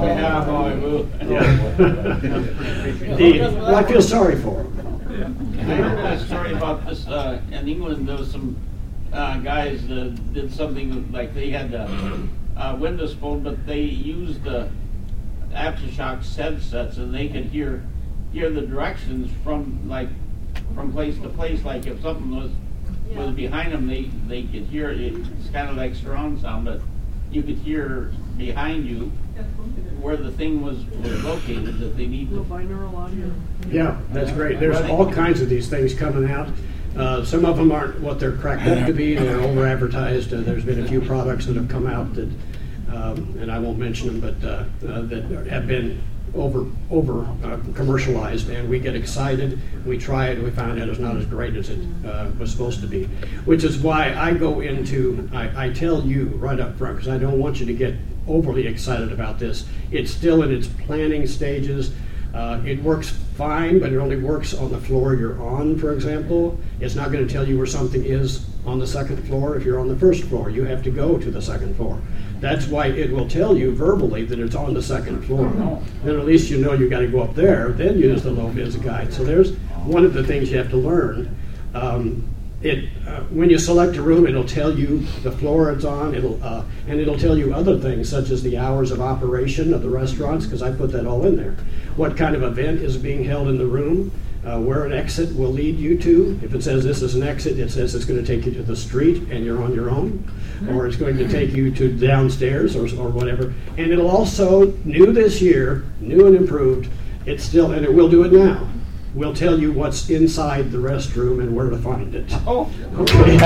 yeah. the, well, I feel sorry for him.
I heard a story about this uh, in England. There was some uh, guys that did something like they had a, a Windows phone, but they used the Aftershock headsets, and they could hear hear the directions from like from place to place. Like if something was was behind them, they they could hear it. It's kind of like surround sound, but you could hear behind you where the thing was, was located that they need to.
Binaural audio.
Yeah, that's great. There's all kinds of these things coming out. Uh, some of them aren't what they're cracked up to be. They're over-advertised. Uh, there's been a few products that have come out that, um, and I won't mention them, but uh, uh, that have been over over uh, commercialized, and we get excited. We try it, and we find out it's not as great as it uh, was supposed to be. Which is why I go into, I, I tell you right up front, because I don't want you to get overly excited about this. It's still in its planning stages. Uh, it works fine, but it only works on the floor you're on, for example. It's not going to tell you where something is on the second floor if you're on the first floor. You have to go to the second floor. That's why it will tell you verbally that it's on the second floor. Then at least you know you got to go up there, then use the low-vis guide. So there's one of the things you have to learn. Um, It, uh, when you select a room, it'll tell you the floor it's on, it'll, uh, and it'll tell you other things such as the hours of operation of the restaurants, because I put that all in there. What kind of event is being held in the room, uh, where an exit will lead you to. If it says this is an exit, it says it's going to take you to the street and you're on your own, or it's going to take you to downstairs or, or whatever. And it'll also, new this year, new and improved, it's still, and it will do it now. We'll tell you what's inside the restroom and where to find it. Oh, okay.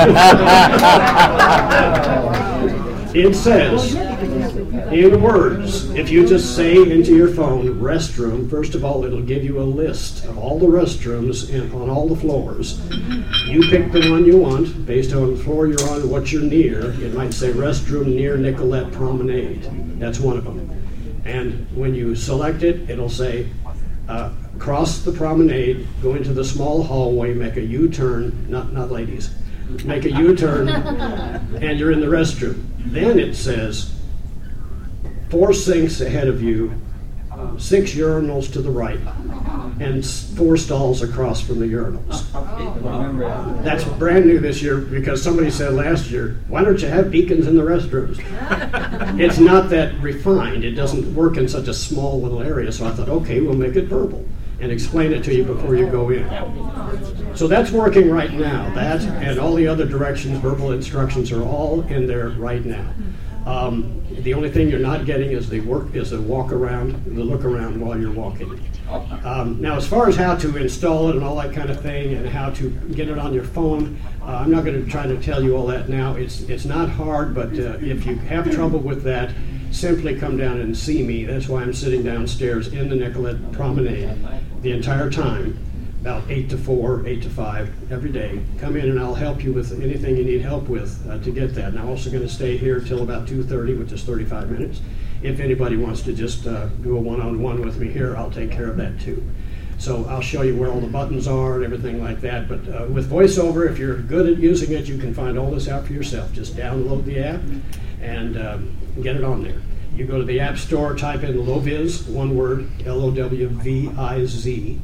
It says, in words, if you just say into your phone, restroom, first of all, it'll give you a list of all the restrooms in, on all the floors. You pick the one you want based on the floor you're on, what you're near. It might say restroom near Nicollet Promenade. That's one of them. And when you select it, it'll say, uh, cross the promenade, go into the small hallway, make a U-turn, not not ladies, make a U-turn, and you're in the restroom. Then it says, four sinks ahead of you, six urinals to the right, and four stalls across from the urinals. That's brand new this year because somebody said last year, why don't you have beacons in the restrooms? It's not that refined. It doesn't work in such a small little area, so I thought, okay, we'll make it verbal and explain it to you before you go in. So that's working right now. That and all the other directions, verbal instructions are all in there right now. Um, the only thing you're not getting is the work is the walk around, the look around while you're walking. Um, now, as far as how to install it and all that kind of thing, and how to get it on your phone, uh, I'm not going to try to tell you all that now. It's it's not hard, but uh, if you have trouble with that, simply come down and see me. That's why I'm sitting downstairs in the Nicollet Promenade the entire time. about eight to four, eight to five every day. Come in and I'll help you with anything you need help with uh, to get that. And I'm also going to stay here till about two thirty, which is thirty-five minutes. If anybody wants to just uh, do a one-on-one with me here, I'll take care of that too. So I'll show you where all the buttons are and everything like that. But uh, with VoiceOver, if you're good at using it, you can find all this out for yourself. Just download the app and um, get it on there. You go to the App Store, type in LowViz, one word, L O W V I Z,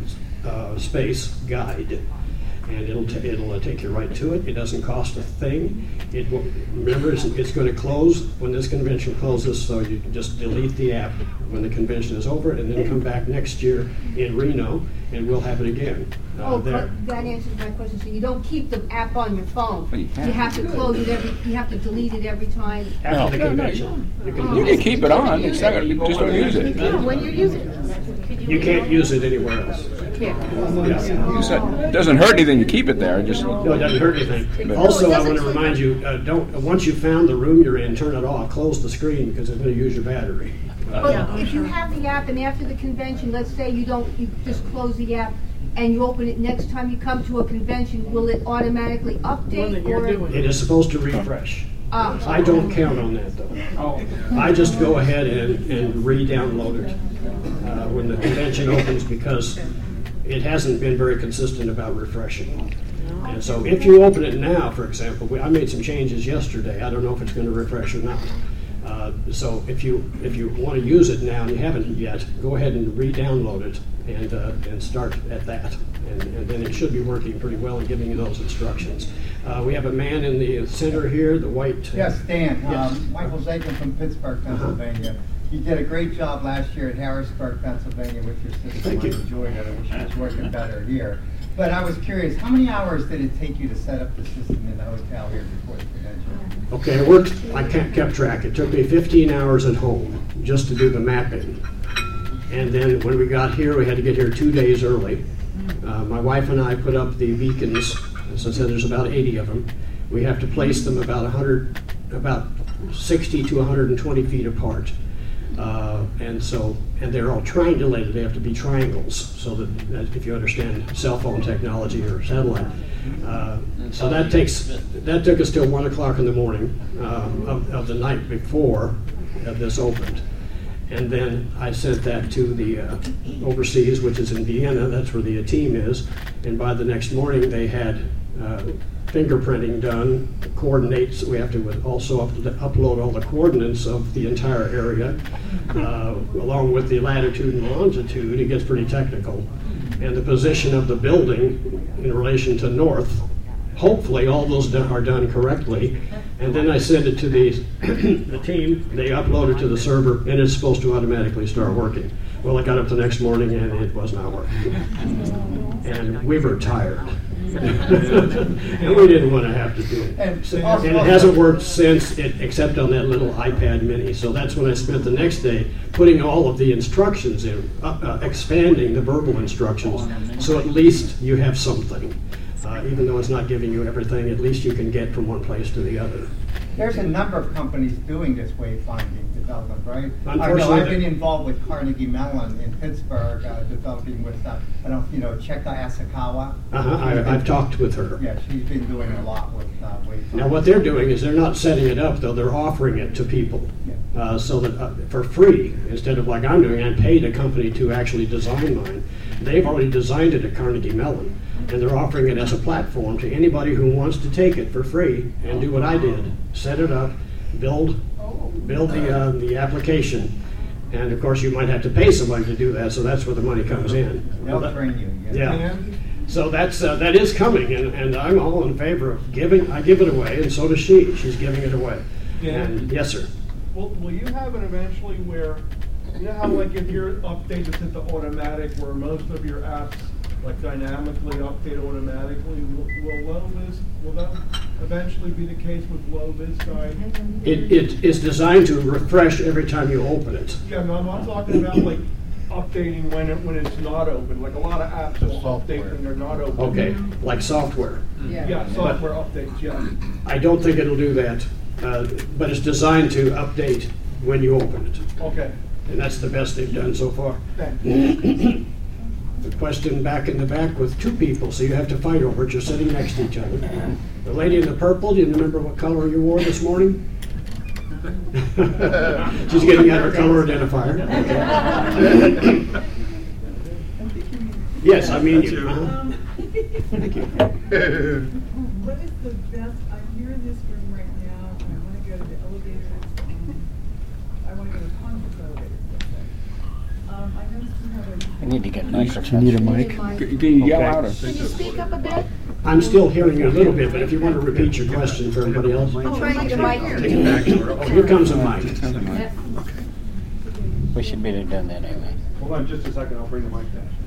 uh, space, guide. And it'll, t it'll uh, take you right to it. It doesn't cost a thing. It will, remember, it's, it's going to close when this convention closes, so you can just delete the app when the convention is over, and then come back next year in Reno, and we'll have it again. Uh,
Oh,
there.
but that answers my question. So you don't keep the app on your phone. You have to close it every, you have to delete it every time.
After the convention. You can,
You can keep it on, it's not, you just don't use it.
No, when you're using it.
You can't use it anywhere else.
Yeah.
Yeah.
You said, it doesn't hurt anything to keep it there, just.
No, it doesn't hurt anything. Also, I want to remind you, uh, don't, once you found the room you're in, turn it off, close the screen, because it's going to use your battery.
But if you have the app and after the convention, let's say you don't, you just close the app and you open it next time you come to a convention, will it automatically update or?
It is supposed to refresh.
Ah.
I don't count on that though. I just go ahead and, and re-download it uh, when the convention opens, because it hasn't been very consistent about refreshing. And so if you open it now, for example, we, I made some changes yesterday. I don't know if it's going to refresh or not. Uh, so if you if you want to use it now and you haven't yet, go ahead and re-download it and uh, and start at that, and, and then it should be working pretty well and giving you those instructions. Uh, we have a man in the center here, the white.
Yes, Dan.
Yes.
Um, Michael Zakin from Pittsburgh, Pennsylvania. Uh-huh. You did a great job last year at Harrisburg, Pennsylvania with your system.
Thank you.
I enjoyed it. I wish it was working better here. But I was curious, how many hours did it take you to set up the system in the hotel here before the convention?
Okay, it worked. I kept, kept track. It took me fifteen hours at home just to do the mapping. And then when we got here, we had to get here two days early. Uh, my wife and I put up the beacons. As I said, there's about eighty of them. We have to place them about one hundred, about sixty to one hundred twenty feet apart. Uh, and so, and they're all triangulated. They have to be triangles, so that, that if you understand cell phone technology or satellite. Uh, so that takes that took us till one o'clock in the morning uh, of, of the night before uh, this opened, and then I sent that to the uh, overseas, which is in Vienna. That's where the uh, team is, and by the next morning they had uh, fingerprinting done, coordinates. We have to also up upload all the coordinates of the entire area, uh, along with the latitude and longitude. It gets pretty technical. And the position of the building in relation to north. Hopefully all those do are done correctly. And then I send it to the, the team. They upload it to the server, and it's supposed to automatically start working. Well, I got up the next morning, and it was not working. And we were tired. And we didn't want to have to do it. And, so, and it hasn't worked since, it, except on that little iPad mini. So that's when I spent the next day putting all of the instructions in, uh, uh, expanding the verbal instructions, so at least you have something. Uh, even though it's not giving you everything, at least you can get from one place to the other.
There's a number of companies doing this wayfinding development, right?
Unfortunately,
I know I've been involved with Carnegie Mellon in Pittsburgh, uh, developing with, uh, I don't you know, Cheka Asakawa.
Uh-huh, I, I've talked with her.
Yeah, she's been doing a lot with uh, wayfinding.
Now what they're doing is they're not setting it up, though, they're offering it to people.
Yeah.
Uh, so that uh, for free, instead of like I'm doing, I paid a company to actually design mine. They've already designed it at Carnegie Mellon, and they're offering it as a platform to anybody who wants to take it for free and do what I did, set it up, build, build the uh, the application, and of course you might have to pay somebody to do that. So that's where the money comes in.
They'll
well,
train you.
Yeah. yeah. So that's uh, that is coming, and, and I'm all in favor of giving. I give it away, and so does she. She's giving it away.
Yeah.
And yes, sir.
Will, will you have it eventually where, you know how like if your update is set to automatic, where most of your apps like dynamically update automatically, will, will LowViz, will that eventually be the case with LowViz Guide?
It, it is designed to refresh every time you open it.
Yeah, no, I'm, I'm talking about like updating when it, when it's not open. Like a lot of apps will update when they're not open.
Okay, like software.
Yeah, yeah software but updates, yeah.
I don't think it'll do that, uh, but it's designed to update when you open it.
Okay.
And that's the best they've done so far.
Thanks.
a question back in the back with two people, so you have to fight over it. You're sitting next to each other. The lady in the purple, do you remember what color you wore this morning? She's getting out her color identifier. Yes, I mean you. Uh-huh. Thank you.
What is the best, I'm here in this room right now, and I want to go to the elevator. Um, I want to go to the conference elevator. Um, I noticed you have a...
I need to get a microphone.
You need a mic? Can you yell louder?
Can you speak up a bit?
I'm still hearing you a little bit, but if you want to repeat your question for everybody else.
I'm trying to get a mic.
Take it back to her. Oh, here comes a mic.
We should be done that anyway.
Hold on just a second, I'll bring the mic down.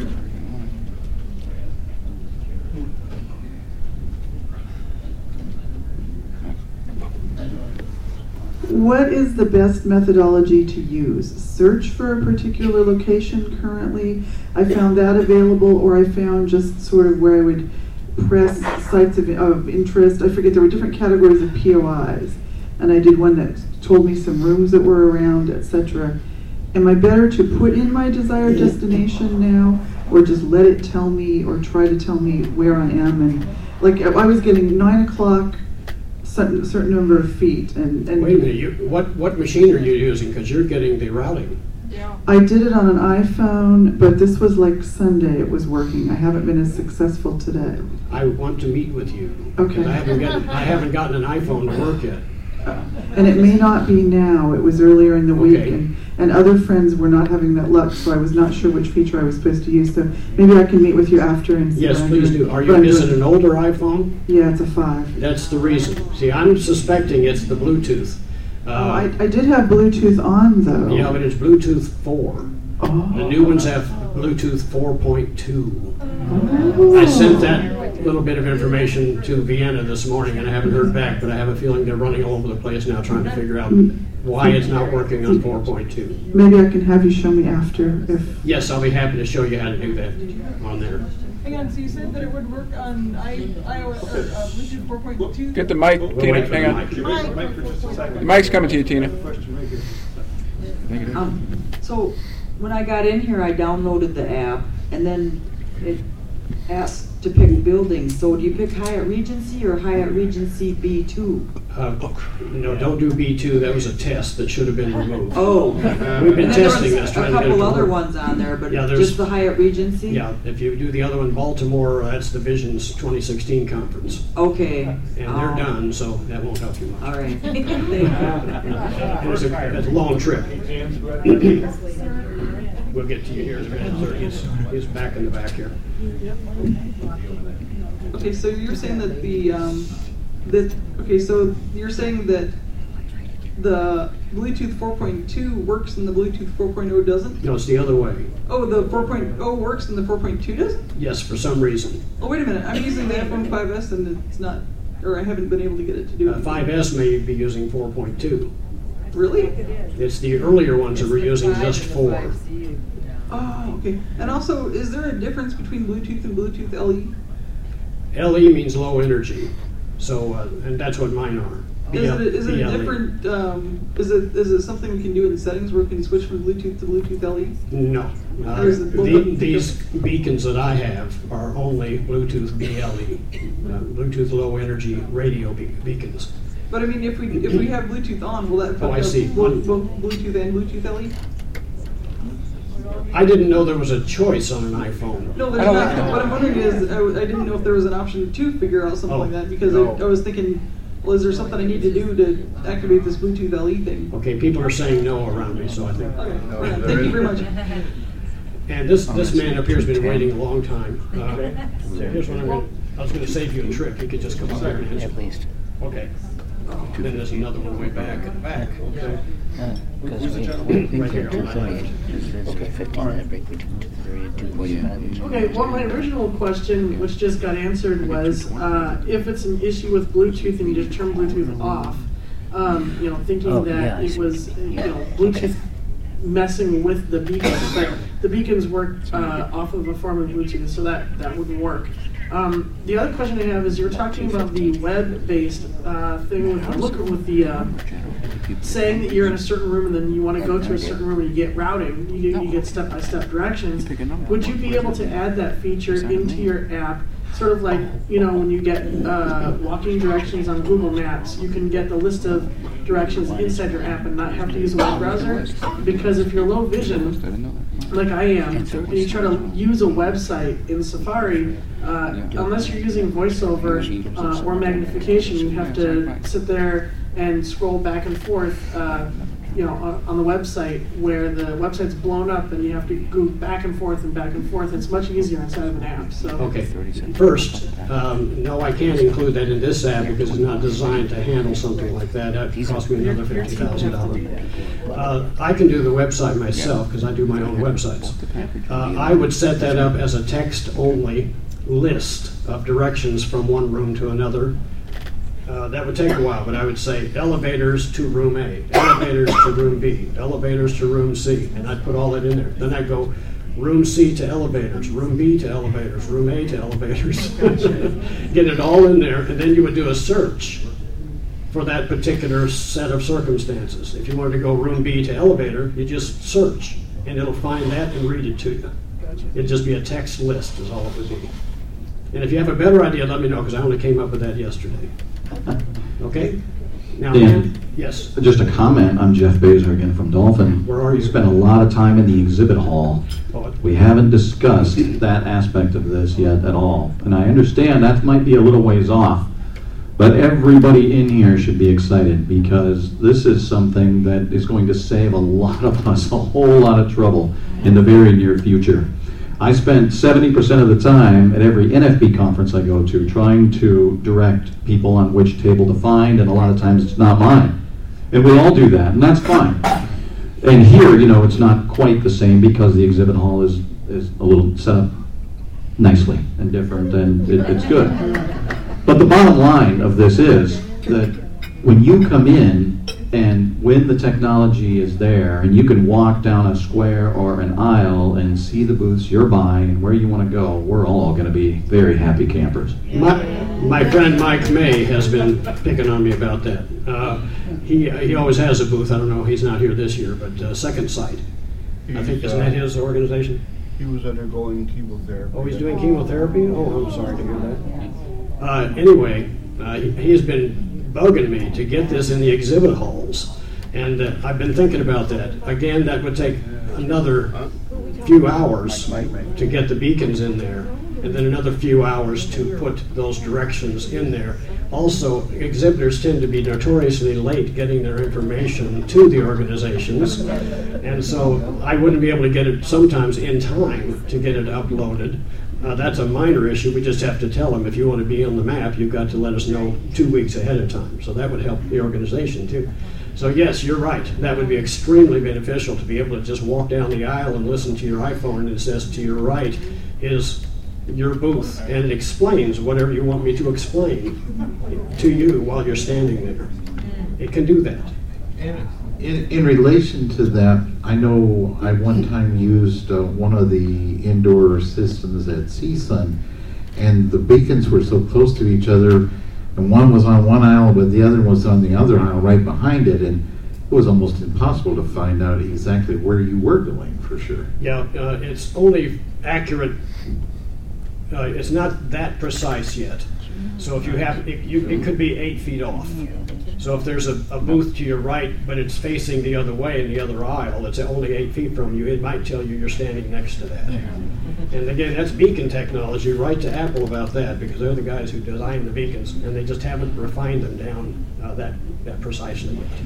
What is the best methodology to use? Search for a particular location currently? I found that available, or I found just sort of where I would press sites of, of interest. I forget, there were different categories of P O Is, and I did one that told me some rooms that were around, et cetera. Am I better to put in my desired destination now, or just let it tell me, or try to tell me where I am? And like, I was getting nine o'clock, certain, certain number of feet, and, and
wait a minute. You, what what machine are you using? Because you're getting the routing.
I did it on an iPhone, but this was like Sunday. It was working. I haven't been as successful today.
I want to meet with you.
Okay.
Because I haven't gotten I haven't gotten an iPhone to work yet.
And it may not be now. It was earlier in the week,
Okay.
and, and other friends were not having that luck, so I was not sure which feature I was supposed to use. So maybe I can meet with you after and see.
Yes,
what I'm
please
doing.
do. Are
But
you
I'm
is it
doing-
an older iPhone?
Yeah, it's a five.
That's the reason. See, I'm suspecting it's the Bluetooth. Uh,
Oh, I, I did have Bluetooth on though.
Yeah, but it's Bluetooth four.
Oh.
The new ones have Bluetooth four point two. I sent that little bit of information to Vienna this morning, and I haven't heard back, but I have a feeling they're running all over the place now trying to figure out why it's not working on four point two.
Maybe I can have you show me after if.
Yes, I'll be happy to show you how to do that on there.
Hang on, so you said that it would work on I, iOS, or uh, Bluetooth four point two?
Get the mic,
We'll
Tina.
wait for
Hang
the
on.
mic.
The mic's coming to you, Tina.
Um, so when I got in here, I downloaded the app, and then it asked to pick buildings. So do you pick Hyatt Regency or Hyatt Regency B two?
Uh, no, don't do B two. That was a test that should have been removed.
Oh,
We've been
and then
testing
there
this,
was
trying
a
to get it
couple
to
other
work.
ones on there, but
Yeah, there's-
just the Hyatt Regency.
Yeah, if you do the other one, Baltimore, uh, that's the Vision's twenty sixteen conference.
Okay.
And they're
Um,
done, so that won't help you much.
All right. Thank you.
And it's a, it's a long trip. We'll get to you here in a minute, sir. He's, he's back in the back here.
Okay, so you're saying that the, um, that, okay, so you're saying that the Bluetooth four point two works and the Bluetooth four point oh doesn't?
No, it's the other way.
Oh, the four point oh works and the four point two doesn't?
Yes, for some reason.
Oh, wait a minute, I'm using the iPhone five S and it's not, or I haven't been able to get it to do
Uh,
it.
five S may be using four point two.
Really?
It's the earlier ones that were using just four.
Oh, okay. And also, is there a difference between Bluetooth and Bluetooth L E?
L E means low energy, so, uh, and that's what mine are.
Is it, is it
B
a
L E.
different, um, is it, is it something we can do in the settings where we can switch from Bluetooth to Bluetooth L E?
No. Uh,
Or is it both
the-
of them
These beacons that I have are only Bluetooth B L E, uh, Bluetooth Low Energy Radio be- beacons.
But I mean, if we, if we have Bluetooth on, will that
Oh, I
affect
see.
both, both Bluetooth and Bluetooth L E?
I didn't know there was a choice on an iPhone.
No, there's not. What I'm wondering is, I, w- I didn't know if there was an option to figure out something
Oh,
like that, because
no.
I, I was thinking, well, is there something I need to do to activate this Bluetooth L E thing?
Okay, people are saying no around me, so I think.
Okay, all right. Thank you very much.
And this, this man up here has been waiting a long time. Uh, so here's what I'm gonna, I was gonna save you a trip, you could just come up here and answer.
At least.
Okay. Then there's another one way back in the back, okay?
Because we, we
Right here
figured
on
two
my left.
thirty, there's a fifteen minute break between two thirty and two forty-five.
Okay, well, my original question, which just got answered, was uh, if it's an issue with Bluetooth and you just turn Bluetooth off, um, you know, thinking
Oh, yeah,
that
I
it
see.
was, uh, you
Yeah,
know, Bluetooth
okay.
messing with the beacons, but the beacons work uh, off of a form of Bluetooth, so that, that wouldn't work. Um, the other question I have is you're talking about the web-based uh, thing with, look with the uh, saying that you're in a certain room and then you want to go to a certain room and you get routing, you get, you get step-by-step directions. Would you be able to add that feature into your app? Sort of like, you know, when you get uh, walking directions on Google Maps, you can get the list of directions inside your app and not have to use a web browser. Because if you're low vision, like I am, and you try to use a website in Safari, uh, unless you're using VoiceOver uh, or magnification, you have to sit there and scroll back and forth, uh, you know, on, on the website where the website's blown up and you have to go back and forth and back and forth. It's much easier inside of an app. So
okay. First, um, no, I can't include that in this app because it's not designed to handle something like that. That cost me another fifty thousand dollars. Uh, I can do the website myself because I do my own websites. Uh, I would set that up as a text-only list of directions from one room to another. Uh, that would take a while, but I would say elevators to room A, elevators to room B, elevators to room C, and I'd put all that in there. Then I'd go room C to elevators, room B to elevators, room A to elevators. Get it all in there, and then you would do a search for that particular set of circumstances. If you wanted to go room B to elevator, you just search, and it'll find that and read it to you. It'd just be a text list is all it would be. And if you have a better idea, let me know, because I only came up with that yesterday. Okay? Now,
Dan,
yes.
Just a comment. I'm Jeff Baser again from Dolphin.
Where are you?
We spent a lot of time in the exhibit hall. We haven't discussed that aspect of this yet at all. And I understand that might be a little ways off, but everybody in here should be excited because this is something that is going to save a lot of us a whole lot of trouble in the very near future. I spent seventy percent of the time at every N F B conference I go to trying to direct people on which table to find, and a lot of times it's not mine. And we all do that, and that's fine. And here, you know, it's not quite the same because the exhibit hall is, is a little set up nicely and different, and it, it's good. But the bottom line of this is that when you come in and when the technology is there and you can walk down a square or an aisle and see the booths you're buying and where you want to go, we're all going to be very happy campers.
My, my friend Mike May has been picking on me about that. Uh, he he always has a booth. I don't know, he's not here this year, but uh, Second Sight. I think, isn't that his organization?
He was undergoing chemotherapy.
Oh, he's doing chemotherapy? Oh, I'm sorry to hear that. Uh, anyway, uh, he, he has been bugging me to get this in the exhibit halls, and uh, I've been thinking about that. Again, that would take another few hours to get the beacons in there, and then another few hours to put those directions in there. Also, exhibitors tend to be notoriously late getting their information to the organizations, and so I wouldn't be able to get it sometimes in time to get it uploaded. Uh, that's a minor issue. We just have to tell them, if you want to be on the map, you've got to let us know two weeks ahead of time. So that would help the organization too. So yes, you're right. That would be extremely beneficial to be able to just walk down the aisle and listen to your iPhone, and it says to your right is your booth, and it explains whatever you want me to explain to you while you're standing there. It can do that.
In, in relation to that, I know I one time used uh, one of the indoor systems at C S U N, and the beacons were so close to each other, and one was on one aisle, but the other was on the other aisle right behind it, and it was almost impossible to find out exactly where you were going for sure.
Yeah, uh, it's only accurate. Uh, it's not that precise yet. So if you have, it, you, it could be eight feet off. So if there's a, a booth to your right, but it's facing the other way in the other aisle, it's only eight feet from you, it might tell you you're standing next to that. And again, that's beacon technology. Write to Apple about that, because they're the guys who design the beacons, and they just haven't refined them down uh, that, that precisely yet.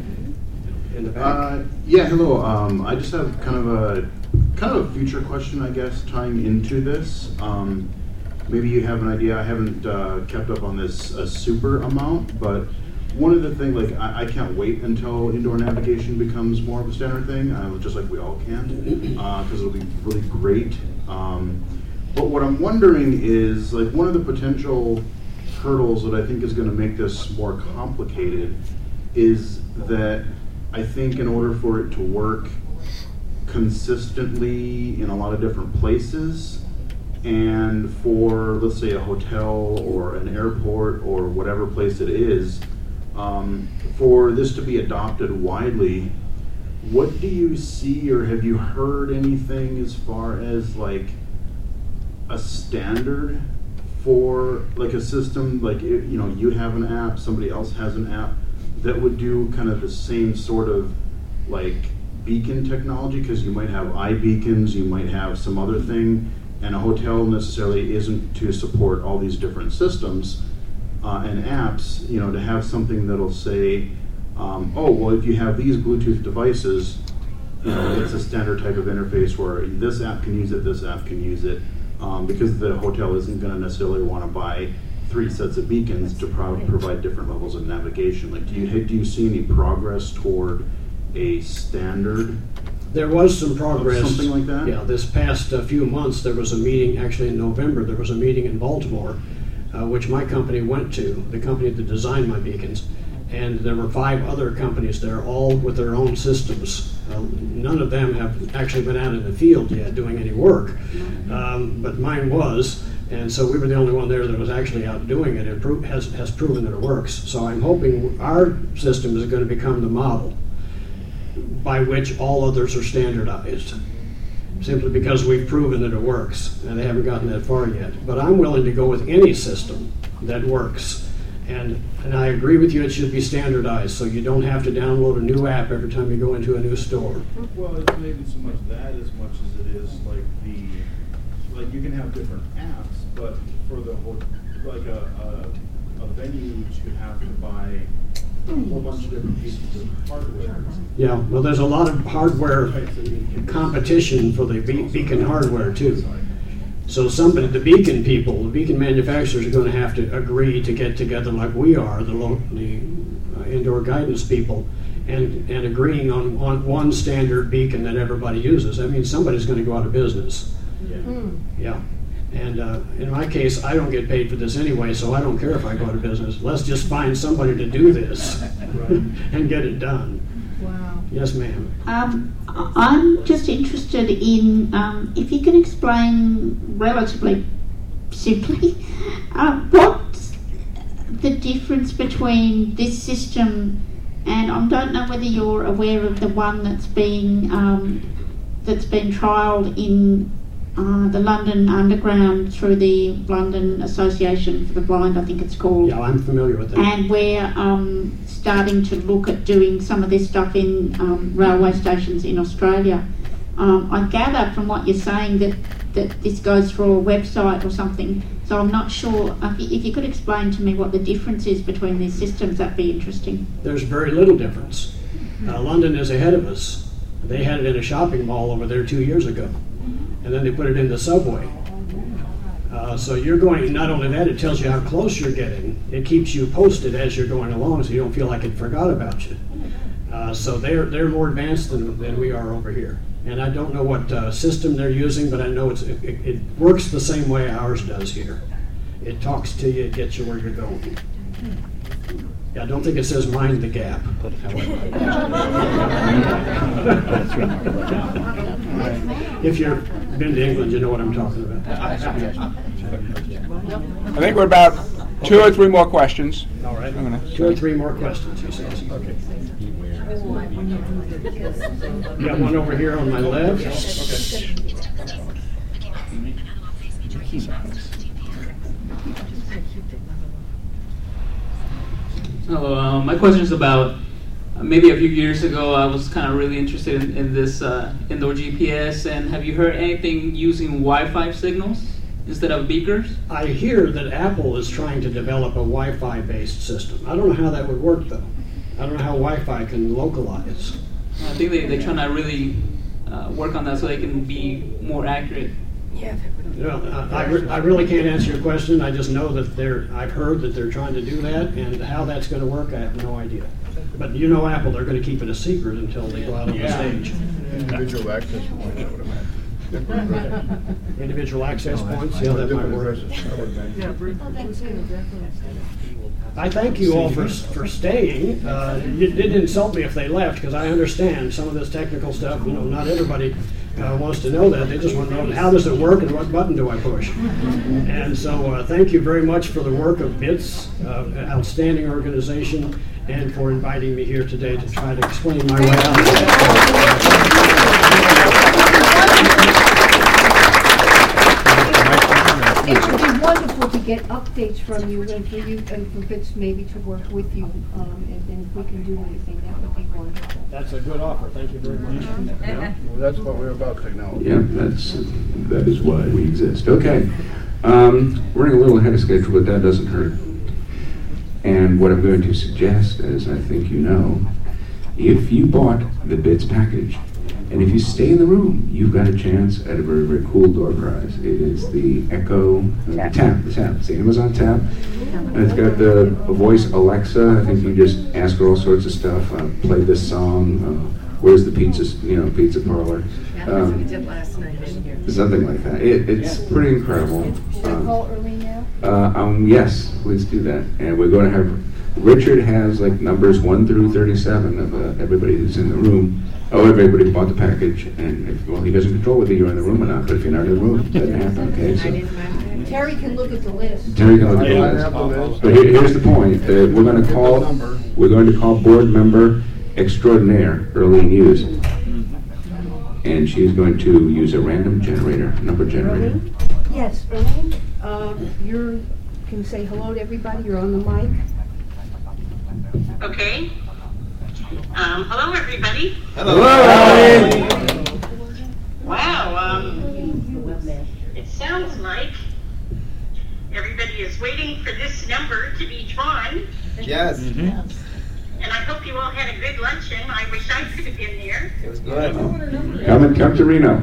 In the back.
Uh, yeah, hello. Um, I just have kind of a kind of a future question, I guess, tying into this. Um, maybe you have an idea. I haven't uh, kept up on this a super amount, but one of the things, like, I, I can't wait until indoor navigation becomes more of a standard thing, uh, just like we all can, because uh, it'll be really great. Um, but what I'm wondering is, like, one of the potential hurdles that I think is going to make this more complicated is that I think in order for it to work consistently in a lot of different places, And for, let's say, a hotel or an airport or whatever place it is, um, for this to be adopted widely, what do you see, or have you heard anything as far as like a standard for like a system, like, you know, you have an app, somebody else has an app that would do kind of the same sort of like beacon technology? Because you might have iBeacons, you might have some other thing, and a hotel necessarily isn't to support all these different systems uh, and apps. You know, to have something that'll say, um, oh, well, if you have these Bluetooth devices, you know, it's a standard type of interface where this app can use it, this app can use it, um, because the hotel isn't going to necessarily want to buy three sets of beacons to pro provide different levels of navigation. Like, do you do you see any progress toward a standard?
There was some progress.
Something like that?
Yeah, this past uh, few months there was a meeting, actually in November, there was a meeting in Baltimore, uh, which my company went to, the company that designed my beacons, and there were five other companies there, all with their own systems. Uh, none of them have actually been out in the field yet doing any work, um, but mine was, and so we were the only one there that was actually out doing it. It pro has, has proven that it works. So I'm hoping our system is going to become the model by which all others are standardized, simply because we've proven that it works, and they haven't gotten that far yet. But I'm willing to go with any system that works, and, and I agree with you, it should be standardized, so you don't have to download a new app every time you go into a new store.
Well, it's maybe so much that as much as it is like the, like you can have different apps, but for the whole, like a, a, a venue to have to buy a whole bunch of different pieces of hardware.
Yeah, well, there's a lot of hardware competition for the be beacon hardware too. So somebody, the beacon people, the beacon manufacturers are going to have to agree to get together like we are, the, lo the uh, indoor guidance people, and, and agreeing on, on one standard beacon that everybody uses. That means somebody's going to go out of business.
Yeah.
Mm. Yeah. And uh, in my case, I don't get paid for this anyway, so I don't care if I go out of business. Let's just find somebody to do this and get it done.
Wow.
Yes, ma'am.
Um, I'm just interested in um, if you can explain relatively simply uh, what's the difference between this system and I don't know whether you're aware of the one that's being um, that's been trialled in Uh, the London Underground through the London Association for the Blind, I think it's called.
Yeah, I'm familiar with that.
And we're um, starting to look at doing some of this stuff in um, railway stations in Australia. Um, I gather from what you're saying that, that this goes through a website or something, so I'm not sure. If you, if you could explain to me what the difference is between these systems, that'd be interesting.
There's very little difference. Uh, London is ahead of us. They had it in a shopping mall over there two years ago. And then they put it in the subway. Uh, so you're going, not only that, it tells you how close you're getting. It keeps you posted as you're going along so you don't feel like it forgot about you. Uh, so they're, they're more advanced than, than we are over here. And I don't know what uh, system they're using, but I know it's, it, it works the same way ours does here. It talks to you, it gets you where you're going. Yeah, I don't think it says mind the gap. If you've been to England, you know what I'm talking about.
I think we're about two or three more questions.
All right. Two or three more questions, he says. Okay. Got one over here on my left.
Hello, uh, my question is about uh, maybe a few years ago I was kind of really interested in, in this uh, indoor G P S, and have you heard anything using Wi-Fi signals instead of beakers?
I hear that Apple is trying to develop a Wi-Fi based system. I don't know how that would work though. I don't know how Wi-Fi can localize.
I think they, they're trying to really uh, work on that so they can be more accurate.
Yeah. You know, I, I, re I really can't answer your question. I just know that they're, I've heard that they're trying to do that, and how that's going to work, I have no idea. But you know Apple, they're going to keep it a secret until they go out on
yeah.
the stage.
Individual access points, I would imagine.
Individual access points, yeah, that might work. I thank you all for, for staying. Uh, it didn't insult me if they left, because I understand some of this technical stuff, you know, not everybody uh, wants to know that. They just want to know, how does it work and what button do I push? And so uh, thank you very much for the work of BITS, uh, an outstanding organization, and for inviting me here today to try to explain my way out.
It would be wonderful to get updates from you and for you and for BITS maybe to work with you, um, and, and if we can do anything, that would be wonderful.
That's a good offer. Thank you very much.
Yeah, well, that's what we're about, technology.
Yeah, that's, that is why we exist. Okay. Um, we're running a little ahead of schedule, but that doesn't hurt. And what I'm going to suggest, as I think you know, if you bought the BITS package, and if you stay in the room, you've got a chance at a very, very cool door prize. It is the Echo uh, Tap, the Tap, it's the Amazon Tap. And it's got the voice Alexa. I think you just ask her all sorts of stuff. Uh, play this song. Uh, where's the pizza, you know, pizza parlor?
Yeah, that's what we
Um,
did last night in here.
something like that. It, it's pretty incredible.
Should I call early now?
Uh, um, yes, please do that. And we're going to have, Richard has like numbers one through thirty-seven of uh, everybody who's in the room. Oh, everybody bought the package, and if, well, he doesn't control whether you're in the room or not, but if you're not in the room, it doesn't happen, okay? So
Terry can look at the list.
Terry can look at the list. But here, here's the point, uh, we're going to call, we're going to call board member extraordinaire, Earlene Hughes. And she's going to use a random generator, number generator.
Yes, Earlene, um, you're, can you say hello to everybody? You're on the mic.
Okay. Um, hello, everybody.
Hello.
Wow. Um, it sounds like everybody is waiting for this number to be drawn.
Yes.
And I hope you all had a good luncheon. I wish I could have been there.
It was good.
Come and come to Reno.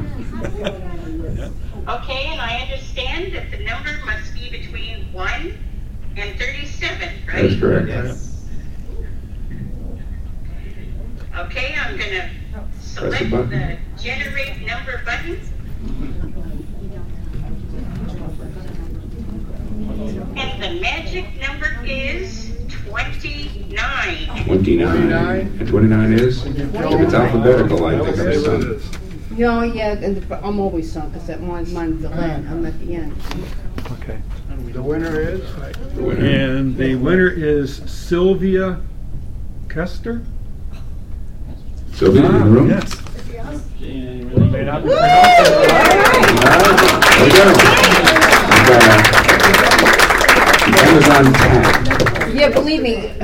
Okay, and I understand that the number must be between one and thirty-seven, right?
That's correct.
Yes.
Okay, I'm gonna select
button.
the generate number button. And the magic number is twenty-nine.
twenty-nine. And twenty-nine is? If it's alphabetical, I think I'm son.
No, yeah, and the, I'm always son, because that mine's, mine's the land. I'm at the end.
Okay. The winner is?
The winner.
And the winner is Sylvia Kester?
Sylvia in the room?
Yes.
May not be
There we go. Uh, Amazon Tap.
Yeah, believe me.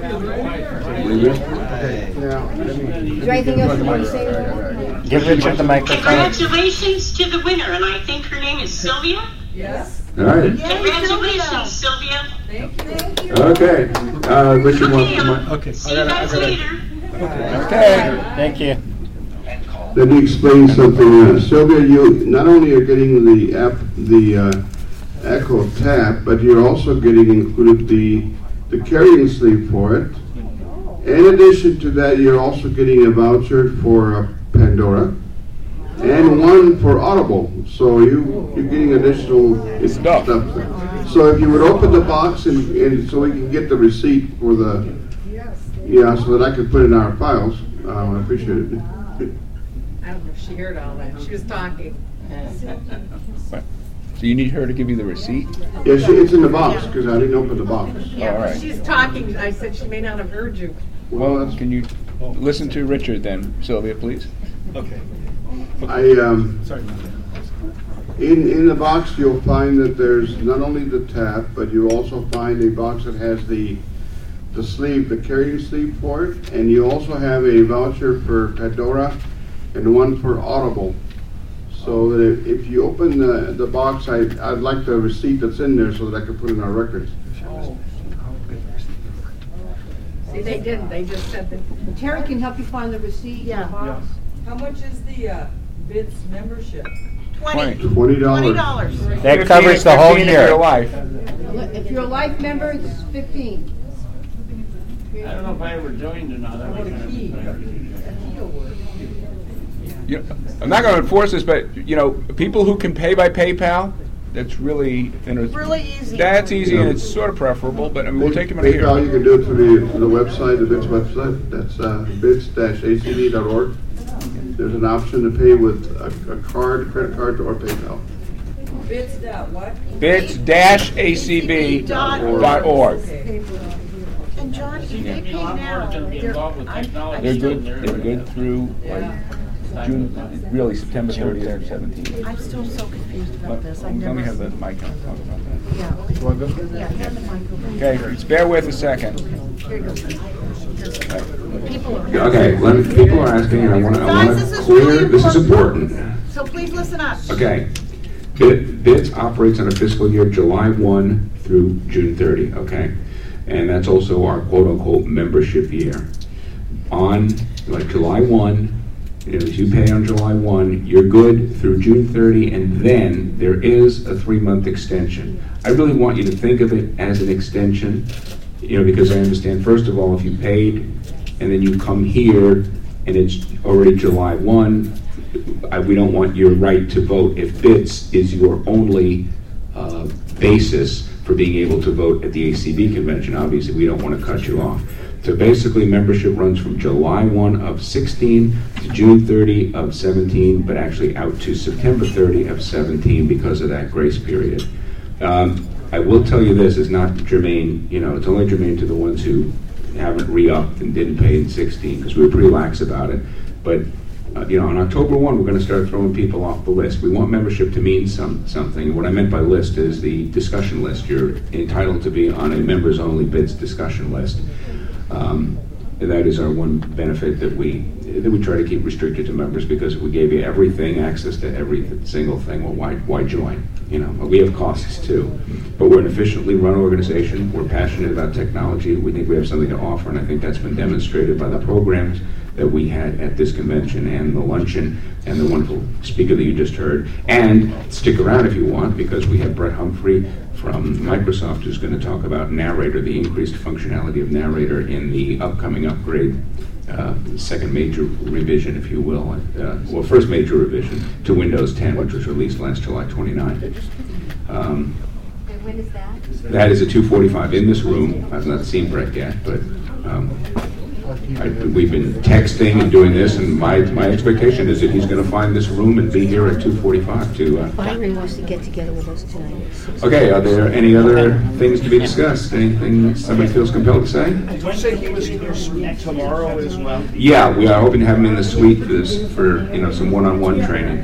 Is there anything else you want to say?
Give Richard the microphone.
Congratulations to the winner, and I think her name is Sylvia.
Yes.
All right.
Congratulations, Sylvia.
Thank you.
Okay. Uh, Richard wants to. mi-
Okay.
See you guys later.
Okay, thank you.
Let me explain something. Uh, Sylvia, you not only are getting the app, the uh, Echo Tap, but you're also getting included the the carrying sleeve for it. In addition to that, you're also getting a voucher for uh, Pandora and one for Audible. So you you're getting additional stuff. stuff. So if you would open the box and, and so we can get the receipt for the yeah, so that I could put it in our files. Um, I appreciate it.
I don't know if she heard all that. She was talking.
So you need her to give you the receipt?
Yeah, she, it's in the box because I didn't open the box.
Yeah,
All right.
she's talking. I said she may not have heard you.
Well, can you listen to Richard then, Sylvia, please?
Okay.
I um,
Sorry.
in in the box you'll find that there's not only the tap, but you also find a box that has the the sleeve, the carrying sleeve for it, and you also have a voucher for Pandora and one for Audible. So that if, if you open the the box, I I'd like the receipt that's in there so that I can put in our records.
See, they didn't. They just said that.
Terry can help you find the receipt.
Yeah.
box.
How much is the uh, BITS membership?
Twenty.
Twenty dollars.
Twenty dollars.
That covers the whole
fifteen
year.
If you're life.
If you're a life member, it's fifteen.
I don't know if I ever joined or not. I wasn't ever-
You know, I'm not going to enforce this, but you know, people who can pay by PayPal, that's really, you know,
Really easy.
that's easy and it's sort of preferable. But I mean, we'll take them out of
PayPal, you
here.
can do it through the, through the website, the BITS website. That's uh, bits dash a c d dot org. there's an option to pay with a, a card, credit card, or PayPal.
Bits dot what?
bits dash A C B dot org.
And John, if they pay
A lot more
now,
is gonna be
they're,
involved with
I'm,
technology.
I'm
They're
still,
good, they're good through like June, really September thirtieth or seventeenth.
I'm still so confused about
Let
this.
let
I've
me
never.
have the mic on, talk about that.
Yeah.
You want to go?
Yeah, have the mic over.
Okay, just bear with a second.
Here you go. People are.
Okay, let me, people are asking, and I want to, I
Guys,
want
this
to
is
clear,
really
this is important.
So please listen up.
Okay. Bid, bids operates on a fiscal year July first through June thirtieth, okay? And that's also our quote-unquote membership year. On, like, July first, if you pay on July first, you're good through June thirtieth, and then there is a three-month extension. I really want you to think of it as an extension, you know, because I understand, first of all, if you paid and then you come here and it's already July first, I, we don't want your right to vote if B I T S is your only uh, basis for being able to vote at the A C B convention. Obviously, we don't want to cut you off. So basically, membership runs from July first of sixteen to June thirtieth of seventeen, but actually out to September thirtieth of seventeen because of that grace period. Um, I will tell you this, is not germane, you know, it's only germane to the ones who haven't re-upped and didn't pay in sixteen, because we were pretty lax about it. But Uh, you know, on October first, we're going to start throwing people off the list. We want membership to mean some something. What I meant by list is the discussion list. You're entitled to be on a members-only B I T S discussion list. Um, that is our one benefit that we that we try to keep restricted to members, because if we gave you everything, access to every single thing, well, why why join? You know, we have costs too. But we're an efficiently run organization. We're passionate about technology. We think we have something to offer, and I think that's been demonstrated by the programs that we had at this convention and the luncheon and the wonderful speaker that you just heard. And stick around if you want, because we have Brett Humphrey from Microsoft who's going to talk about Narrator, the increased functionality of Narrator in the upcoming upgrade, uh, second major revision, if you will, uh, well, first major revision to Windows ten, which was released last July twenty-ninth. Um,
And when is that?
that is at two forty-five in this room. I've not seen Brett yet, but um, I, we've been texting and doing this, and my, my expectation is that he's going to find this room and be here at two forty-five to... Uh,
Byron wants to get together with us tonight.
okay, are there any other things to be discussed? Anything somebody feels compelled to say?
Did you say he was in your suite tomorrow as well?
Yeah, we are hoping to have him in the suite for, this, for you know, some one-on-one training.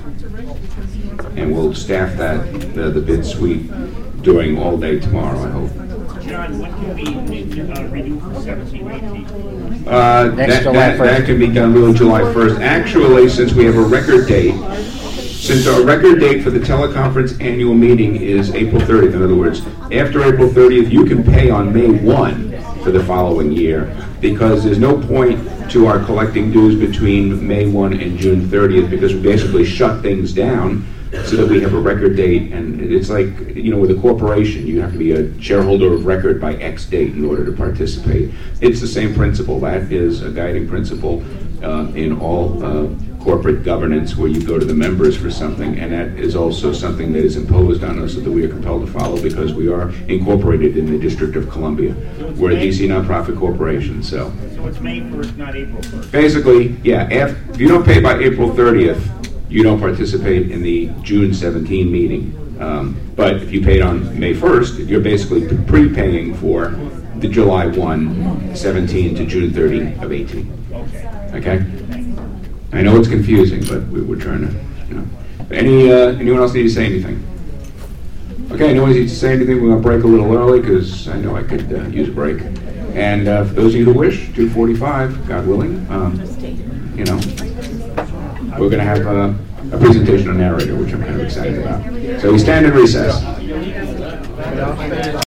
And we'll staff that, the, the bid suite, during all day tomorrow, I hope.
John, when can we uh, renew for seventeen eighteen?
Uh, that, that, that can be done really July first. Actually, since we have a record date, since our record date for the teleconference annual meeting is April thirtieth, in other words, after April thirtieth, you can pay on May first for the following year, because there's no point to our collecting dues between May first and June thirtieth, because we basically shut things down so that we have a record date. And it's like, you know, with a corporation, you have to be a shareholder of record by X date in order to participate. It's the same principle. That is a guiding principle uh, in all uh, corporate governance, where you go to the members for something, and that is also something that is imposed on us that we are compelled to follow, because we are incorporated in the District of Columbia. We're a D C nonprofit corporation, so.
So it's May first, not April first?
Basically, yeah, if, if you don't pay by April thirtieth, you don't participate in the June seventeenth meeting. Um, but if you paid on May first, you're basically prepaying for the July first, seventeen to June thirtieth of eighteen. Okay? I know it's confusing, but we, we're trying to, you know. Any, uh, anyone else need to say anything? Okay, no one needs to say anything. We're going to break a little early, because I know I could uh, use a break. And uh, for those of you who wish, two forty-five, God willing, um, you know, we're going to have uh, a presentation on Narrator, which I'm kind of excited about. So we stand in recess.